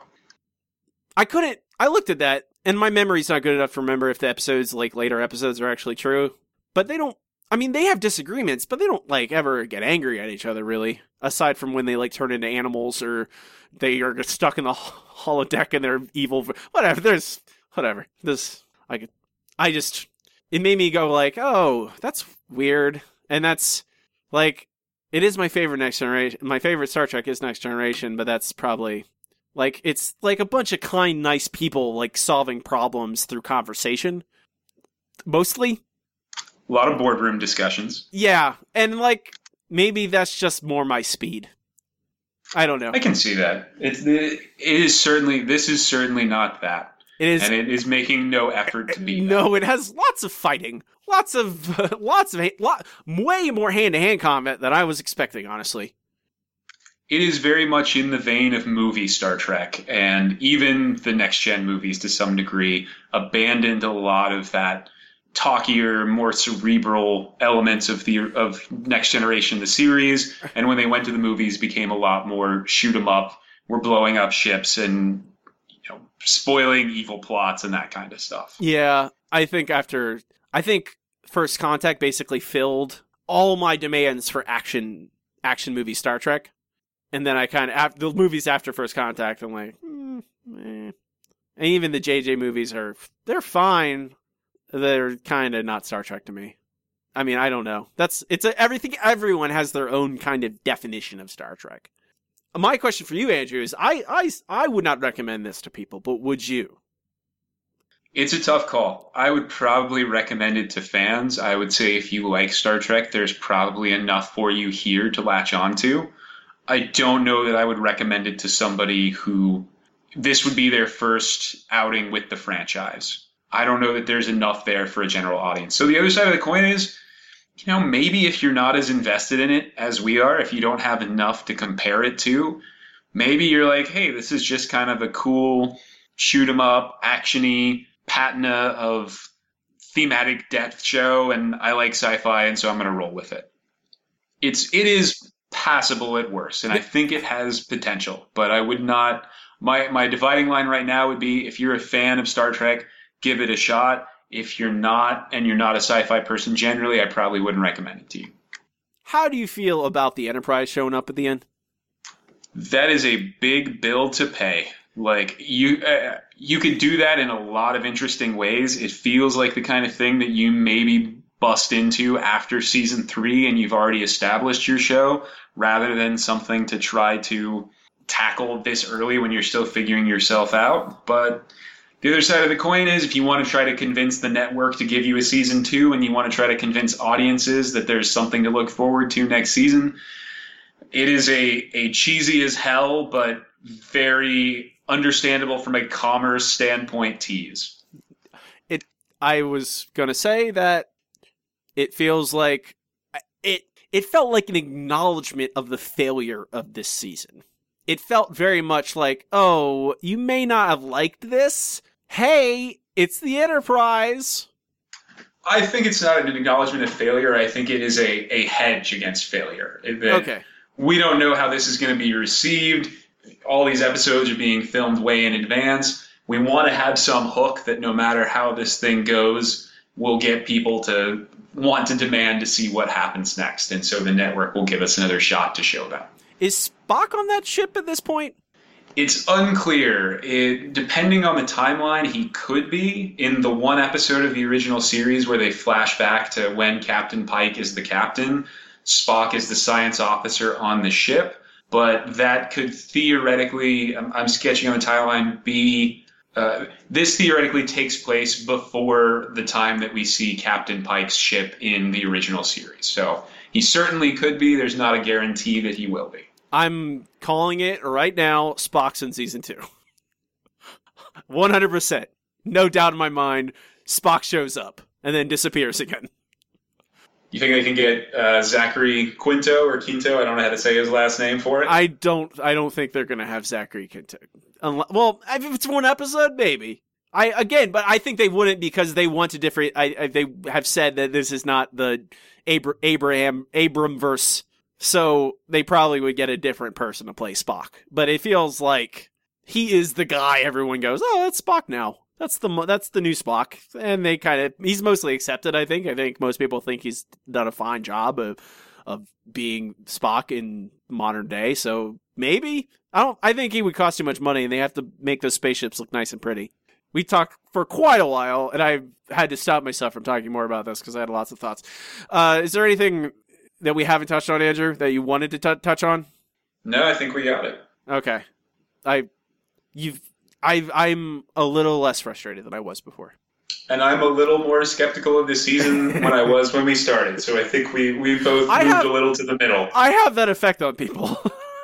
I looked at that, and my memory's not good enough to remember if the episodes, like later episodes, are actually true. But they don't, I mean, they have disagreements, but they don't, like, ever get angry at each other, really. Aside from when they, like, turn into animals, or they are stuck in the holodeck and they're evil. Whatever, it made me go, like, oh, that's weird. And that's, like, it is my favorite Next Generation. My favorite Star Trek is Next Generation, but that's probably... Like, it's like a bunch of kind, nice people, like, solving problems through conversation. Mostly. A lot of boardroom discussions. Yeah, and, like, maybe that's just more my speed. I don't know. I can see that. This is certainly not that. It is. And it is making no effort to be that. No, it has lots of fighting. Way more hand-to-hand combat than I was expecting, honestly. It is very much in the vein of movie Star Trek, and even the next-gen movies, to some degree, abandoned a lot of that talkier, more cerebral elements of Next Generation, the series, and when they went to the movies, became a lot more shoot 'em up, we're blowing up ships and spoiling evil plots and that kind of stuff. Yeah, I think First Contact basically filled all my demands for action movie Star Trek. And then I kind of, the movies after First Contact, I'm like, And even the JJ movies they're fine. They're kind of not Star Trek to me. I mean, I don't know. Everyone has their own kind of definition of Star Trek. My question for you, Andrew, is I would not recommend this to people, but would you? It's a tough call. I would probably recommend it to fans. I would say if you like Star Trek, there's probably enough for you here to latch onto. I don't know that I would recommend it to somebody who this would be their first outing with the franchise. I don't know that there's enough there for a general audience. So the other side of the coin is, maybe if you're not as invested in it as we are, if you don't have enough to compare it to, maybe you're like, hey, this is just kind of a cool shoot 'em up, action-y, patina of thematic depth show, and I like sci-fi, and so I'm going to roll with it. It is passable at worst, and I think it has potential. But I would not. My dividing line right now would be, if you're a fan of Star Trek, give it a shot. If you're not, and you're not a sci-fi person generally, I probably wouldn't recommend it to you. How do you feel about the Enterprise showing up at the end? That is a big bill to pay. Like, you could do that in a lot of interesting ways. It feels like the kind of thing that you maybe bust into after season 3 and you've already established your show, rather than something to try to tackle this early when you're still figuring yourself out. But the other side of the coin is, if you want to try to convince the network to give you a season 2 and you want to try to convince audiences that there's something to look forward to next season, it is a cheesy as hell, but very understandable from a commerce standpoint tease. I was going to say that it feels like it felt like an acknowledgement of the failure of this season. It felt very much like, oh, you may not have liked this. Hey, it's the Enterprise. I think it's not an acknowledgement of failure. I think it is a hedge against failure. Okay. We don't know how this is going to be received. All these episodes are being filmed way in advance. We want to have some hook that no matter how this thing goes, will get people to want to demand to see what happens next. And so the network will give us another shot to show that. Is Spock on that ship at this point? It's unclear. Depending on the timeline, he could be. In the one episode of the original series where they flash back to when Captain Pike is the captain, Spock is the science officer on the ship. But that could theoretically, I'm sketching on the timeline, be, this theoretically takes place before the time that we see Captain Pike's ship in the original series. So he certainly could be. There's not a guarantee that he will be. I'm calling it right now. Spock's in season 2. 100%. No doubt in my mind. Spock shows up and then disappears again. You think they can get Zachary Quinto or Quinto? I don't know how to say his last name for it. I don't think they're going to have Zachary Quinto. Well, if it's one episode, maybe. But I think they wouldn't, because they want to different. They have said that this is not the Abramverse, so they probably would get a different person to play Spock. But it feels like he is the guy everyone goes, oh, that's Spock now. That's the new Spock, and he's mostly accepted. I think most people think he's done a fine job of being Spock in modern day. So maybe I think he would cost too much money, and they have to make those spaceships look nice and pretty. We talked for quite a while, and I had to stop myself from talking more about this because I had lots of thoughts. Is there anything that we haven't touched on, Andrew, that you wanted to touch on? No, I think we got it. Okay, I'm a little less frustrated than I was before. And I'm a little more skeptical of this season when I was when we started. So I think we both moved a little to the middle. I have that effect on people.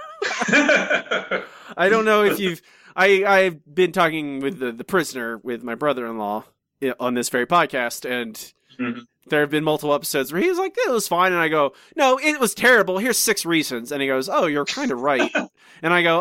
I don't know if I've been talking with the prisoner, with my brother-in-law, on this very podcast, and there have been multiple episodes where he's like, it was fine, and I go, no, it was terrible. Here's 6 reasons. And he goes, oh, you're kind of right. And I go,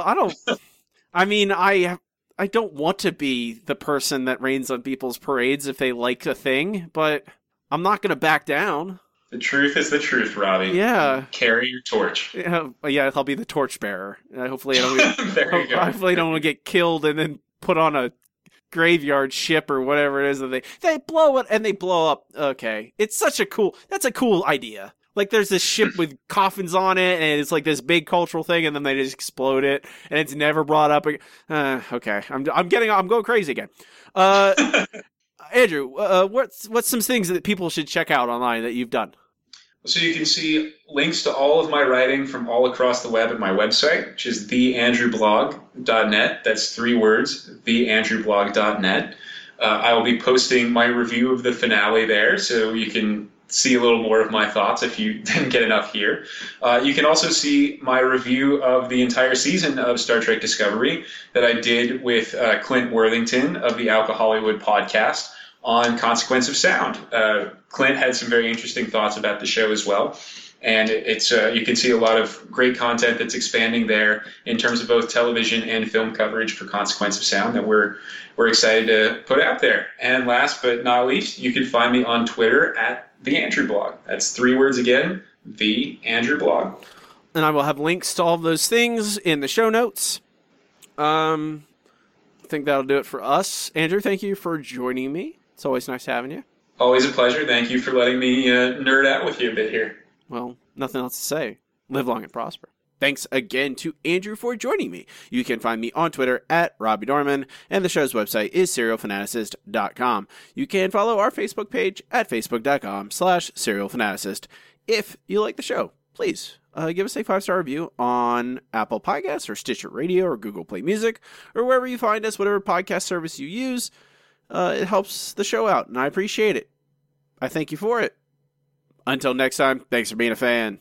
I don't want to be the person that rains on people's parades if they like a thing, but I'm not going to back down. The truth is the truth, Robbie. Yeah. Carry your torch. Yeah, I'll be the torchbearer. Hopefully I don't want to get killed and then put on a graveyard ship or whatever it is that they blow it and they blow up. Okay. That's a cool idea. Like, there's this ship with coffins on it, and it's like this big cultural thing, and then they just explode it, and it's never brought up again. Okay, I'm going crazy again. Andrew, what's some things that people should check out online that you've done? So you can see links to all of my writing from all across the web at my website, which is theandrewblog.net. That's 3 words, theandrewblog.net. I will be posting my review of the finale there, so you can see a little more of my thoughts if you didn't get enough here. You can also see my review of the entire season of Star Trek Discovery that I did with Clint Worthington of the Alka Hollywood podcast on Consequence of Sound. Clint had some very interesting thoughts about the show as well. And it's you can see a lot of great content that's expanding there in terms of both television and film coverage for Consequence of Sound that we're excited to put out there. And last but not least, you can find me on Twitter at The Andrew Blog. That's 3 words again, The Andrew Blog. And I will have links to all of those things in the show notes. I think that'll do it for us. Andrew, thank you for joining me. It's always nice having you. Always a pleasure. Thank you for letting me nerd out with you a bit here. Well, nothing else to say. Live long and prosper. Thanks again to Andrew for joining me. You can find me on Twitter at Robbie Dorman, and the show's website is serialfanaticist.com. You can follow our Facebook page at facebook.com/serialfanaticist. If you like the show, please give us a 5-star review on Apple Podcasts or Stitcher Radio or Google Play Music or wherever you find us, whatever podcast service you use. It helps the show out, and I appreciate it. I thank you for it. Until next time, thanks for being a fan.